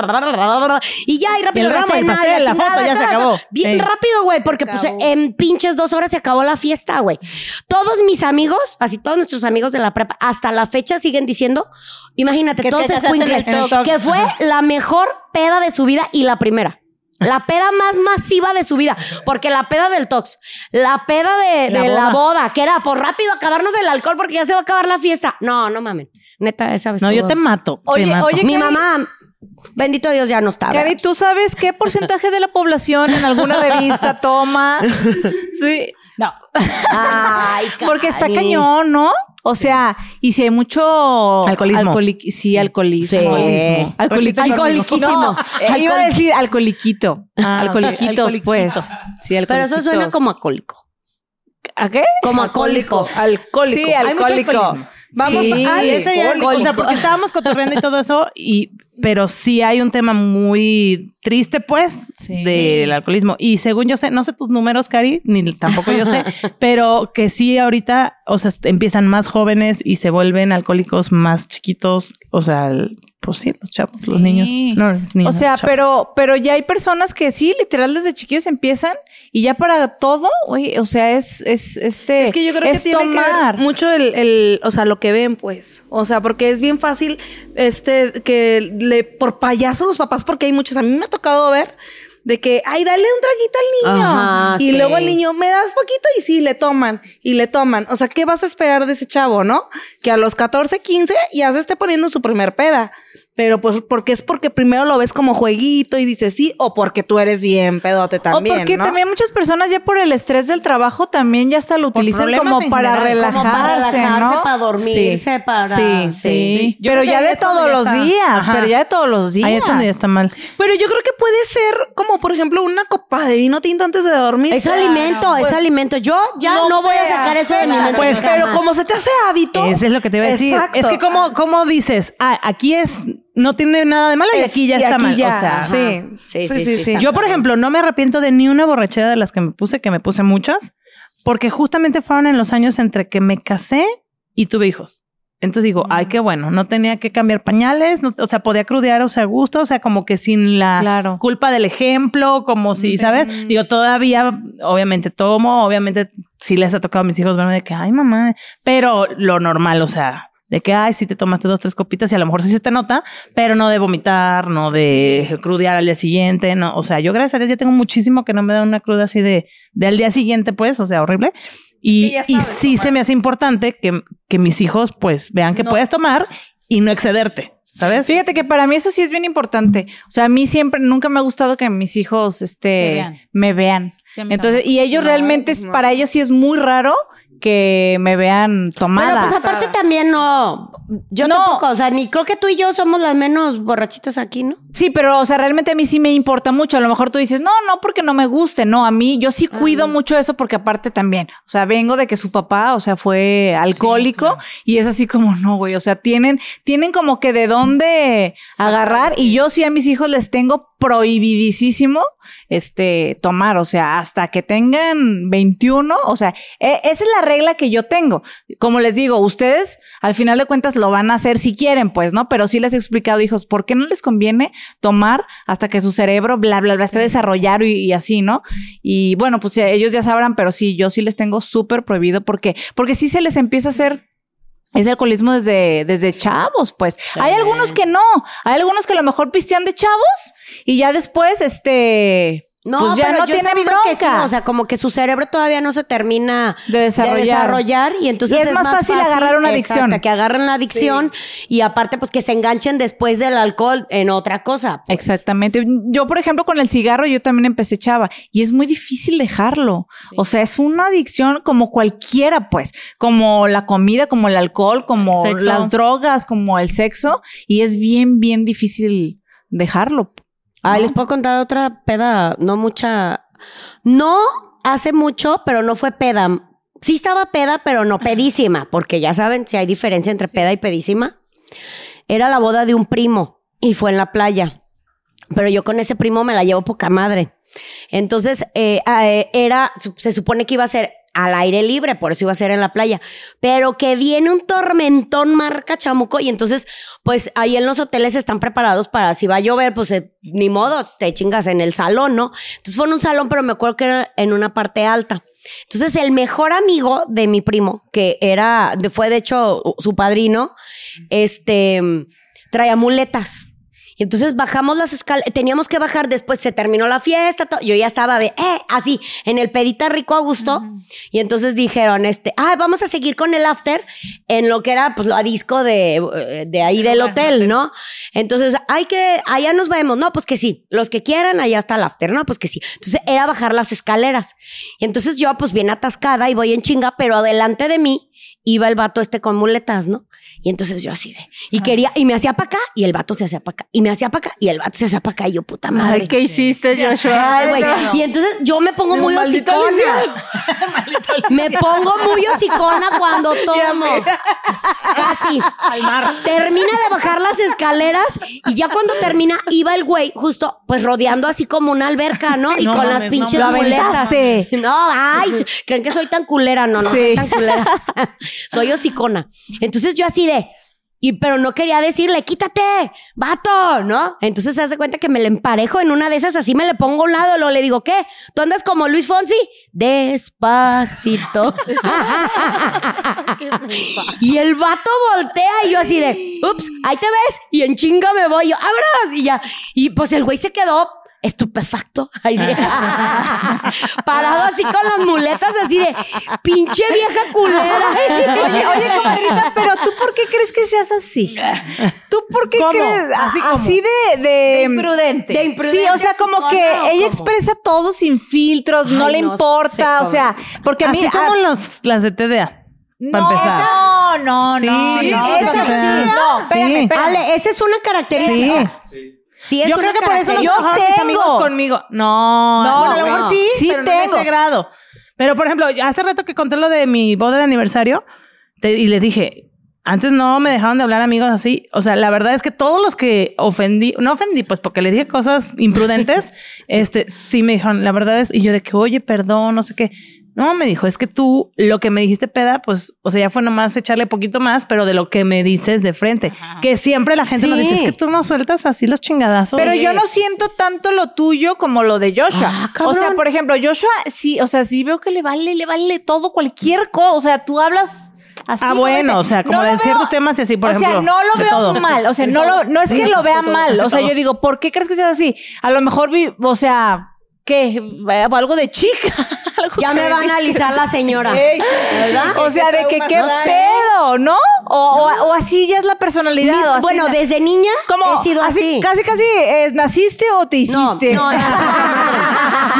Y ya, y rápido El ramo, la el cena, pastel, la la chingada, foto, ya se ta, ta, ta. acabó. Bien Sí. rápido, güey, porque pues en pinches dos horas se acabó la fiesta, güey. Todos mis amigos, así todos nuestros amigos de la prepa, hasta la fecha siguen diciendo, imagínate, Que todos te casaste en el escuincles, Tox. que fue la mejor peda de su vida y la primera. La peda más masiva de su vida. Porque la peda del Tox, la peda de, La de la boda. boda, que era por rápido acabarnos el alcohol porque ya se va a acabar la fiesta. No, no mamen. Neta, esa vez No, yo estuvo- te mato. Oye, te mato. oye, Mi Cari- mamá, bendito Dios, ya no está. Cari, ¿tú sabes qué porcentaje de la población en alguna revista toma? Sí. No. Ay, Porque está Cari. cañón, ¿no? O sea, y si hay mucho Alcoholismo. alcoholi- sí, alcoholismo. Sí. Alcoholismo. Alcoholiquito. Alcoholiquísimo. No, eh, iba a decir alcoholiquito. Ah, alcoholiquitos, alcoholiquito. pues. Sí, Pero alcoholiquitos. eso suena como alcohólico. ¿A qué? Como alcohólico. Alcohólico. Sí, Hay mucho alcohólico. alcoholismo. Vamos Sí. a- Y ese ya- o sea, porque estábamos cotorreando y todo eso, y, pero sí hay un tema muy triste, pues, Sí. del alcoholismo. Y según yo sé, no sé tus números, Cari, ni tampoco yo sé, pero que sí ahorita, o sea, empiezan más jóvenes y se vuelven alcohólicos más chiquitos, o sea, el- pues sí, los chavos, los Sí. niños. No, los niños, O sea, chavos. pero, pero ya hay personas que sí, literal, desde chiquillos empiezan y ya para todo, oye, o sea, es, es este. Es que yo creo que es tiene tomar. que ver mucho el, el, o sea, lo que ven, pues. O sea, porque es bien fácil, este, que le, por payasos los papás, porque hay muchos, a mí me ha tocado ver, de que, ay, dale un traguito al niño. Ajá, y sí. luego el niño, me das poquito y sí, le toman, y le toman. O sea, ¿qué vas a esperar de ese chavo, no? Que a los catorce, quince ya se esté poniendo su primer peda. Pero pues porque es porque primero lo ves como jueguito y dices sí, o porque tú eres bien pedote también, o porque ¿no? también muchas personas ya por el estrés del trabajo también ya hasta lo Por utilizan problemas como en para general, relajarse, Como para relajarse, ¿no? para dormirse, Sí. para... Sí, sí. Yo Pero creo ya que ahí de es cuando todos ya los está. días, Ajá. pero ya de todos los días. Ahí es cuando ya está mal. Pero yo creo que puede ser como, por ejemplo, una copa de vino tinto antes de dormir. Es alimento, es Pues, alimento. Yo ya no, no voy a te sacar eso de mi afecta, mente. Pues, pero jamás. como se te hace hábito. Eso es lo que te iba a decir. Exacto. Es que como, como dices, ah, aquí es, no tiene nada de malo y Es- aquí ya y está aquí mal. ya. O sea, Sí. Sí, Sí, sí, sí, sí, sí. yo, por ejemplo, no me arrepiento de ni una borrachera de las que me puse, que me puse muchas, porque justamente fueron en los años entre que me casé y tuve hijos. Entonces digo, ay, qué bueno, no tenía que cambiar pañales, no- o sea, podía crudear, o sea, a gusto, o sea, como que sin la Claro. culpa del ejemplo, como si, ¿sabes? Digo, todavía, obviamente tomo, obviamente sí les ha tocado a mis hijos verme de que, ay, mamá, pero lo normal, o sea, de que, ay, sí te tomaste dos, tres copitas y a lo mejor sí se te nota, pero no de vomitar, no de crudear al día siguiente, no, o sea, yo gracias a Dios ya tengo muchísimo que no me da una cruda así de, de al día siguiente, pues, o sea, horrible. Y, Sí, ya y sabes sí tomar. se me hace importante que, que mis hijos, pues, vean que puedes tomar y no excederte, ¿sabes? Fíjate que para mí eso sí es bien importante. O sea, a mí siempre, nunca me ha gustado que mis hijos, este, vean. me vean. Sí, a mí Entonces, y ellos realmente, es- para ellos sí es muy raro que me vean tomada. Pero pues aparte también no... Yo No. tampoco, o sea, ni creo que tú y yo somos las menos borrachitas aquí, ¿no? Sí, pero, o sea, realmente a mí sí me importa mucho. A lo mejor tú dices, no, no, porque no me guste. No, a mí, yo sí cuido mucho eso porque aparte también, o sea, vengo de que su papá, o sea, fue alcohólico y es así como, no, güey, o sea, tienen, tienen como que de dónde agarrar y yo sí a mis hijos les tengo prohibidísimo este tomar, o sea, hasta que tengan veintiuno, o sea, e- esa es la regla que yo tengo. Como les digo, ustedes al final de cuentas lo van a hacer si quieren, pues, ¿no? Pero sí les he explicado, hijos, ¿por qué no les conviene tomar hasta que su cerebro, bla, bla, bla, esté desarrollado y, y así, ¿no? Y bueno, pues ellos ya sabrán, pero sí, yo sí les tengo súper prohibido porque, porque sí se les empieza a hacer ese alcoholismo desde, desde chavos, pues. Sí. Hay algunos que no. Hay algunos que a lo mejor pistean de chavos y ya después, este... No, pues ya pero no yo he tienen sabido bronca. que sí, o sea, como que su cerebro todavía no se termina de desarrollar, de desarrollar y entonces y es, es más, más fácil, fácil agarrar una adicción. Exacto, que agarren la adicción sí. Y aparte pues que se enganchen después del alcohol en otra cosa. Pues. Exactamente. Yo, por ejemplo, con el cigarro yo también empecé chava y es muy difícil dejarlo. Sí. O sea, es una adicción como cualquiera, pues, como la comida, como el alcohol, como sexo. Las drogas, como el sexo y es bien, bien difícil dejarlo. Ah, ¿no? Les puedo contar otra peda, no mucha, no hace mucho, pero no fue peda. Sí estaba peda, pero no pedísima, porque ya saben si hay diferencia entre sí. Peda y pedísima. Era la boda de un primo y fue en la playa, pero yo con ese primo me la llevo poca madre. Entonces, eh, eh, era, se supone que iba a ser al aire libre, por eso iba a ser en la playa, pero que viene un tormentón marca chamuco y entonces pues ahí en los hoteles están preparados para si va a llover, pues eh, ni modo, te chingas en el salón, ¿no? Entonces fue en un salón, pero me acuerdo que era en una parte alta. Entonces el mejor amigo de mi primo, que era, fue de hecho su padrino, este, traía muletas. Y entonces bajamos las escaleras, teníamos que bajar, después se terminó la fiesta, to- yo ya estaba de, eh, así, en el pedita rico a gusto, uh-huh. Y entonces dijeron, este, ah, vamos a seguir con el after en lo que era, pues, la disco de, de ahí del hotel, ¿no? Entonces, hay que, allá nos vemos, no, pues que sí, los que quieran, allá está el after, no, pues que sí. Entonces, era bajar las escaleras. Y entonces yo, pues, bien atascada y voy en chinga, pero adelante de mí iba el vato este con muletas, ¿no? Y entonces yo así de, y quería, y me hacía para acá, y el vato se hacía para acá, y me hacía para acá, y el vato se hacía para acá, y yo, puta madre. Ay, ¿qué hiciste, Joshua? Ay, güey. No. Y entonces yo me pongo muy hocicona. Me pongo muy hocicona cuando tomo. Casi. Al mar. Termina de bajar las escaleras, y ya cuando termina, iba el güey justo, pues rodeando así como una alberca, ¿no? Y no, con mames, las pinches no, muletas. aventaste. No, ay, creen que soy tan culera, no, no Sí. soy tan culera. Soy hocicona. Entonces yo así de, y pero no quería decirle, quítate, vato, ¿no? Entonces se hace cuenta que me le emparejo en una de esas, así me le pongo a un lado, luego le digo, ¿qué? ¿Tú andas como Luis Fonsi? Despacito. Y el vato voltea y yo así de, ups, ahí te ves. Y en chinga me voy, yo, ¡vámonos! Y ya, y pues el güey se quedó estupefacto. Ahí sí. Parado así con las muletas, así de pinche vieja culera. Oye, oye, comadrita, pero ¿tú por qué crees que seas así? ¿Tú por qué ¿Cómo? crees? ¿Así a- cómo? Así de, de... Imprudente. De imprudente. Sí, o sea, como hocicona, que ¿o ella cómo? expresa todo sin filtros, no Ay, le no importa, sé, o sea, porque a mí... Así a- somos los, las de T D A. Para no, empezar. no, no, Sí, no, sí, no, esa no, sí. no, espérame, Sí. espérame. Ale, esa es una característica. Sí. Sí, es Yo una creo que por eso los Yo enojaron mis tengo. amigos conmigo. No, No, bueno, a lo mejor no. sí, Sí pero no tengo. en ese grado. Pero, por ejemplo, hace rato que conté lo de mi boda de aniversario te- y les dije, antes no me dejaban de hablar amigos así. O sea, la verdad es que todos los que ofendí, no ofendí, pues porque le dije cosas imprudentes, este, sí me dijeron, la verdad es, y yo de que, oye, perdón, no sé qué. No, me dijo, es que tú, lo que me dijiste, peda, pues, o sea, ya fue nomás echarle poquito más, pero de lo que me dices de frente. Ajá. Que siempre la gente Sí. nos dice, es que tú no sueltas así los chingadazos. Pero yo no siento tanto lo tuyo como lo de Joshua. Ah, o cabrón. sea, por ejemplo, Joshua, sí, o sea, sí veo que le vale, le vale todo, cualquier cosa. O sea, tú hablas así. Ah, bueno, ¿no? o sea, como No de lo ciertos veo- temas y así, por o ejemplo. sea, no lo de veo todo. mal. O sea, no, lo, no es Sí, que lo vea de todo, mal. de O sea, todo. yo digo, ¿por qué crees que seas así? A lo mejor vi, o sea, ¿qué? Algo de chica. Algo Ya que me va a viste. analizar la señora. Ey, ¿Verdad? O sea, de que qué No sé. pedo, ¿no? O, o, o así ya es la personalidad. Mi- o así bueno, la- desde niña como he sido así. Casi, casi, eh, ¿naciste o te No, hiciste? no, nací, madre. Mira,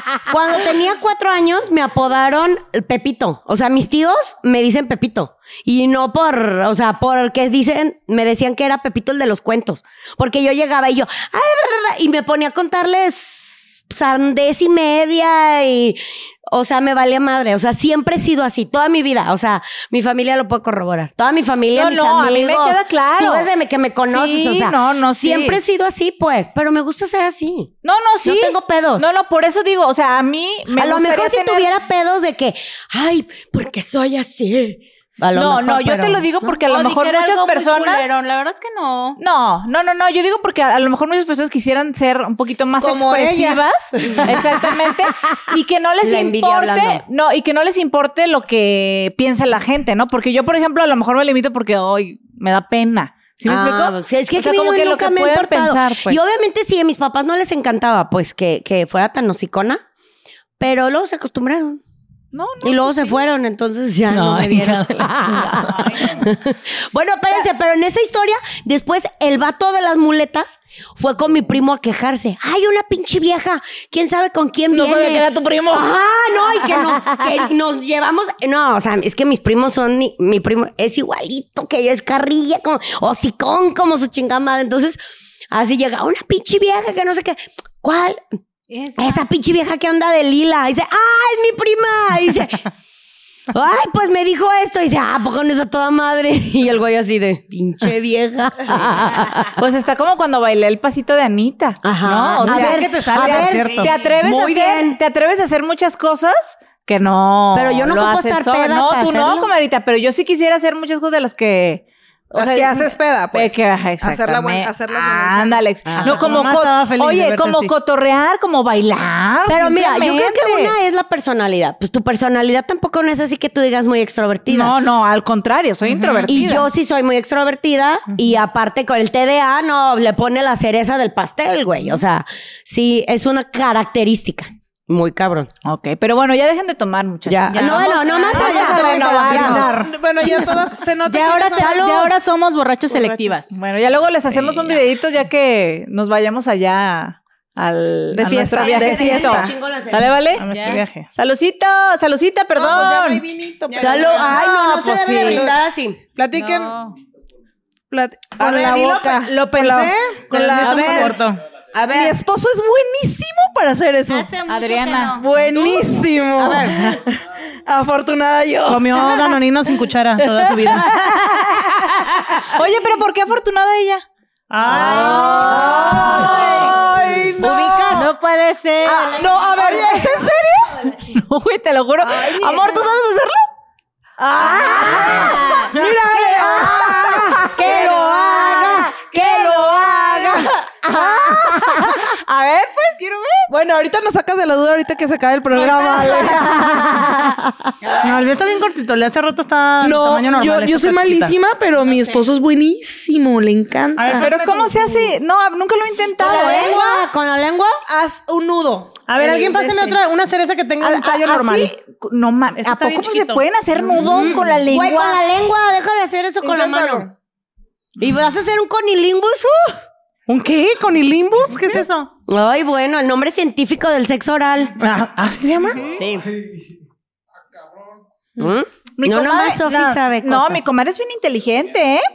Cuando tenía cuatro años me apodaron Pepito. O sea, mis tíos me dicen Pepito. Y no por, o sea, porque dicen, me decían que era Pepito el de los cuentos. Porque yo llegaba y yo, ay, y me ponía a contarles sandez y media y, o sea, me valía madre. O sea, siempre he sido así, toda mi vida. O sea, mi familia lo puede corroborar. Toda mi familia, No, mis no, amigos. a mí me queda claro. Tú desde que me conoces, Sí, o sea, no, no, sí. siempre he sido así, pues. Pero me gusta ser así. No, no, sí. No tengo pedos. No, no, por eso digo, o sea, a mí me a lo gustaría mejor si tener- tuviera pedos de que, ay, porque soy así. A lo No, mejor, no, yo pero te lo digo no. porque a lo O mejor dijera muchas algo muy personas... culero, la verdad es que no. No, no, no, no. Yo digo porque a, a lo mejor muchas personas quisieran ser un poquito más Como expresivas. Exactamente. Y que no les La envidia importe. hablando. No, y que no les importe lo que piensa la gente, ¿no? Porque yo, por ejemplo, a lo mejor me limito porque hoy me da pena. ¿Sí me Ah, explico? pues, es que, O sea, a mí como que lo nunca que me ha puedan importado. pensar, pues. Y obviamente sí, a mis papás no les encantaba, pues, que, que fuera tan hocicona, pero luego se acostumbraron. No, no. Y luego se fueron, entonces ya no, No, me dieron. hija de la Bueno, espérense, pero en esa historia, después el vato de las muletas fue con mi primo a quejarse. ¡Ay, una pinche vieja! ¿Quién sabe con quién No viene? sabía que era tu primo. Ajá, no, y que nos, que nos llevamos. No, o sea, es que mis primos son. Mi, mi primo es igualito que yo, es carrilla, como hocicón, como su chingada madre. Entonces, así llega una pinche vieja que no sé qué. ¿Cuál? Esa. Esa pinche vieja que anda de lila. Dice, ¡ay, mi prima! Y dice, ¡ay, pues me dijo esto! Y dice, ¡ah, poco no está toda madre! Y el güey así de, pinche vieja. Pues está como cuando bailé el pasito de Anita. Ajá. ¿No? O A sea, ver, que te salga, a ver, ¿cierto? te atreves Muy a hacer, bien. te atreves a hacer muchas cosas que no. Pero yo no lo ocupo haces estar sola. peda No, para tú no, hacerlo. comadrita, pero yo sí quisiera hacer muchas cosas de las que. o Las sea, que haces peda, pues. eh, que, ajá, Hacerla buen- exactamente. hacerlas buenas. Ándale. Ajá. No, como Tu mamá co- estaba feliz de oye, verte como así. cotorrear, como bailar. Pero mira, yo creo que simplemente. una es la personalidad. Pues tu personalidad tampoco no es así que tú digas muy extrovertida. No, no, al contrario, soy introvertida. Y yo sí soy muy extrovertida y aparte con el T D A no le pone la cereza del pastel, güey. O sea, sí, es una característica. Muy cabrón. Ok, pero bueno, ya dejen de tomar, muchachos. Ya. no, bueno, no más vamos hasta- a renovarnos. Ya. Bueno, ya todas se nota Ya que ahora, no se- son- ya ahora somos borrachos selectivas. Bueno, ya luego les hacemos un videito ya que nos vayamos allá al De a fiesta, nuestro de viajecito. fiesta. ¿Sale, vale? A nuestro viaje. Salucito, salucita, perdón. No, pues ya no hay vinito. pero- Salud. Ay, no, no, No, se pues debe de sí. brindar así. Platiquen. No. plat- A con ver, la sí lo boca. pe- lo Con la- pensé, con pero la- el mío a está muy ver, corto. A mi ver. esposo es buenísimo para hacer eso. Hace mucho Adriana. que no. Buenísimo. A ver. Afortunada yo. Comió danonino sin cuchara toda su vida. Oye, pero ¿por qué afortunada ella? Ay, no. ¿Ubicas? No puede ser. Ah, no, a ver, ¿es en serio? No, güey, te lo juro. Amor, ¿tú sabes hacerlo? Ah, mira, ah, ¡Que lo haga! ¡Que lo haga! A ver, pues, quiero ver. Bueno, ahorita nos sacas de la duda ahorita que se acabe el programa. Ale. No, el mío está bien cortito. El de hace rato está de No, tamaño normal. yo, esta yo soy está chiquita. malísima, pero mi esposo es buenísimo, le encanta. A ver, Pero pásame ¿cómo tu- se hace? No, nunca lo he intentado, ¿Con la ¿eh? lengua? ¿Con la lengua? Haz un nudo. A ver, El alguien de pásame este. otra, una cereza que tenga A- un tallo a- normal. así, no mames. Este ¿A está bien poco se chiquito. pueden hacer nudos con la lengua? Güey, con la lengua, deja de hacer eso con la Inténtalo. mano. ¿Y vas a hacer un conilingus? Uh. ¿Un qué? ¿Conilimbus? ¿Qué es eso? Ay, bueno, el nombre científico del sexo oral. Ah, ¿así se llama? Sí. ¿Mm? Mi No, comadre- nomás Sofi no, sabe No, cosas. mi comadre es bien inteligente, ¿eh?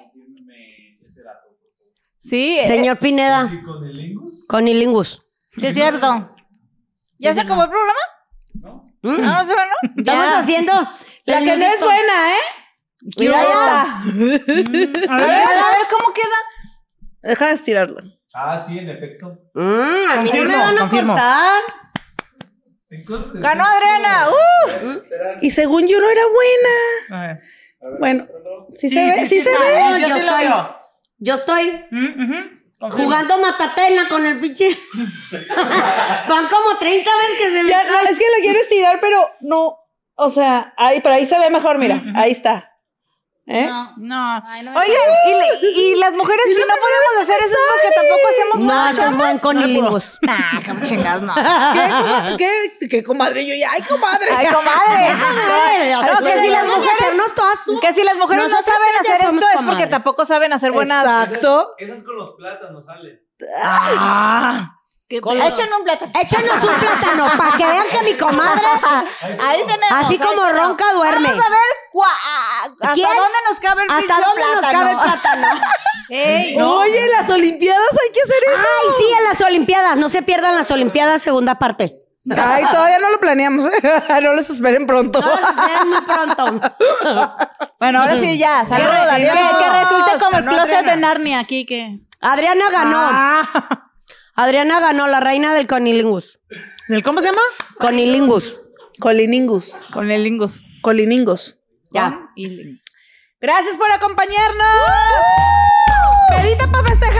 Sí. eh, Señor Pineda. Conilingus. Sí, es cierto. ¿Ya se acabó el programa? ¿Mm? No, no, no. Estamos haciendo La que no es buena, ¿eh? Mira, ya. A ver, a ver, ¿cómo queda? Deja de estirarlo. Ah, sí, en efecto. Mm, a mí no Confirmo, me van a confirmo. contar. Entonces, Ganó Adriana. ¡Uh! Y según yo no era buena. A ver. Bueno, ¿sí se ve? ¿Sí se No, ve? yo, sí lo estoy, veo. yo estoy Mm, ujú. jugando matatena con el pinche. Van como treinta veces que se me Ya, cae. no, es que lo quiero estirar, pero no. O sea, ahí, pero ahí se ve mejor, mira. Ahí está. ¿Eh? No. Ay, no, Oigan, y, le- y las mujeres, si no podemos hacer eso es porque tampoco hacemos No, mucho. eso es buen conilingus. Nah, como chingados, no. ¿Qué, comadre? ¿Qué, qué comadre? Yo ya, ay, comadre. Ay, comadre. No, que si las mujeres, hacernos todas tú. que si las mujeres no Nosotras saben ya hacer somos esto es porque comadres. tampoco saben hacer buenas. Exacto. esas con los plátanos salen. Ah. Echen un plátano. Échenos un plátano para que vean que mi comadre, Ahí tenemos. así ahí como tenemos. ronca, duerme. Vamos a ver cua- hasta ¿Quién? dónde nos cabe el ¿Hasta pinche dónde nos plátano. cabe el plátano? Ey, Oye, en las Olimpiadas hay que hacer eso. Ay, sí, en las Olimpiadas. No se pierdan las Olimpiadas, segunda parte. Ay, todavía no lo planeamos. No los esperen pronto. No las esperen muy pronto. Bueno, ahora sí ya. Que, Saludos, re- que, adiós. que resulte como el No, closet Adriana. de Narnia aquí que. Adriana ganó. Ah. Adriana ganó, la reina del conilingus. ¿El cómo se llama? Conilingus. Coliningus. Con el lingus. Coliningus. Ya. Gracias por acompañarnos. Pedita para festejar.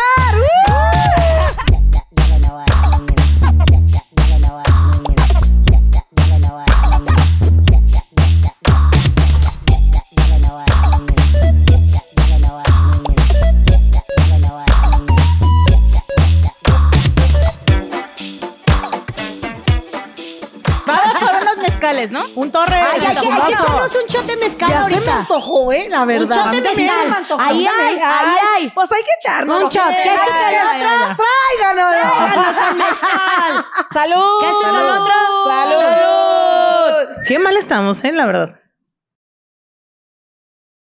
Vamos por unos mezcales, ¿no? Un torre. Ay, hay que, hay que fabuloso. echarnos un shot de mezcal Ya se me ahorita. antojó, ¿eh? La verdad. Un shot de A mí también mezcal. se me antojó. Ahí A mí hay, también. ahí hay. Pues hay que echarnos. Un shot. ¿Qué es esto que el otro? Tráiganos. Salud. ¿Qué es esto que el otro? Salud. Qué mal estamos, ¿eh? La verdad.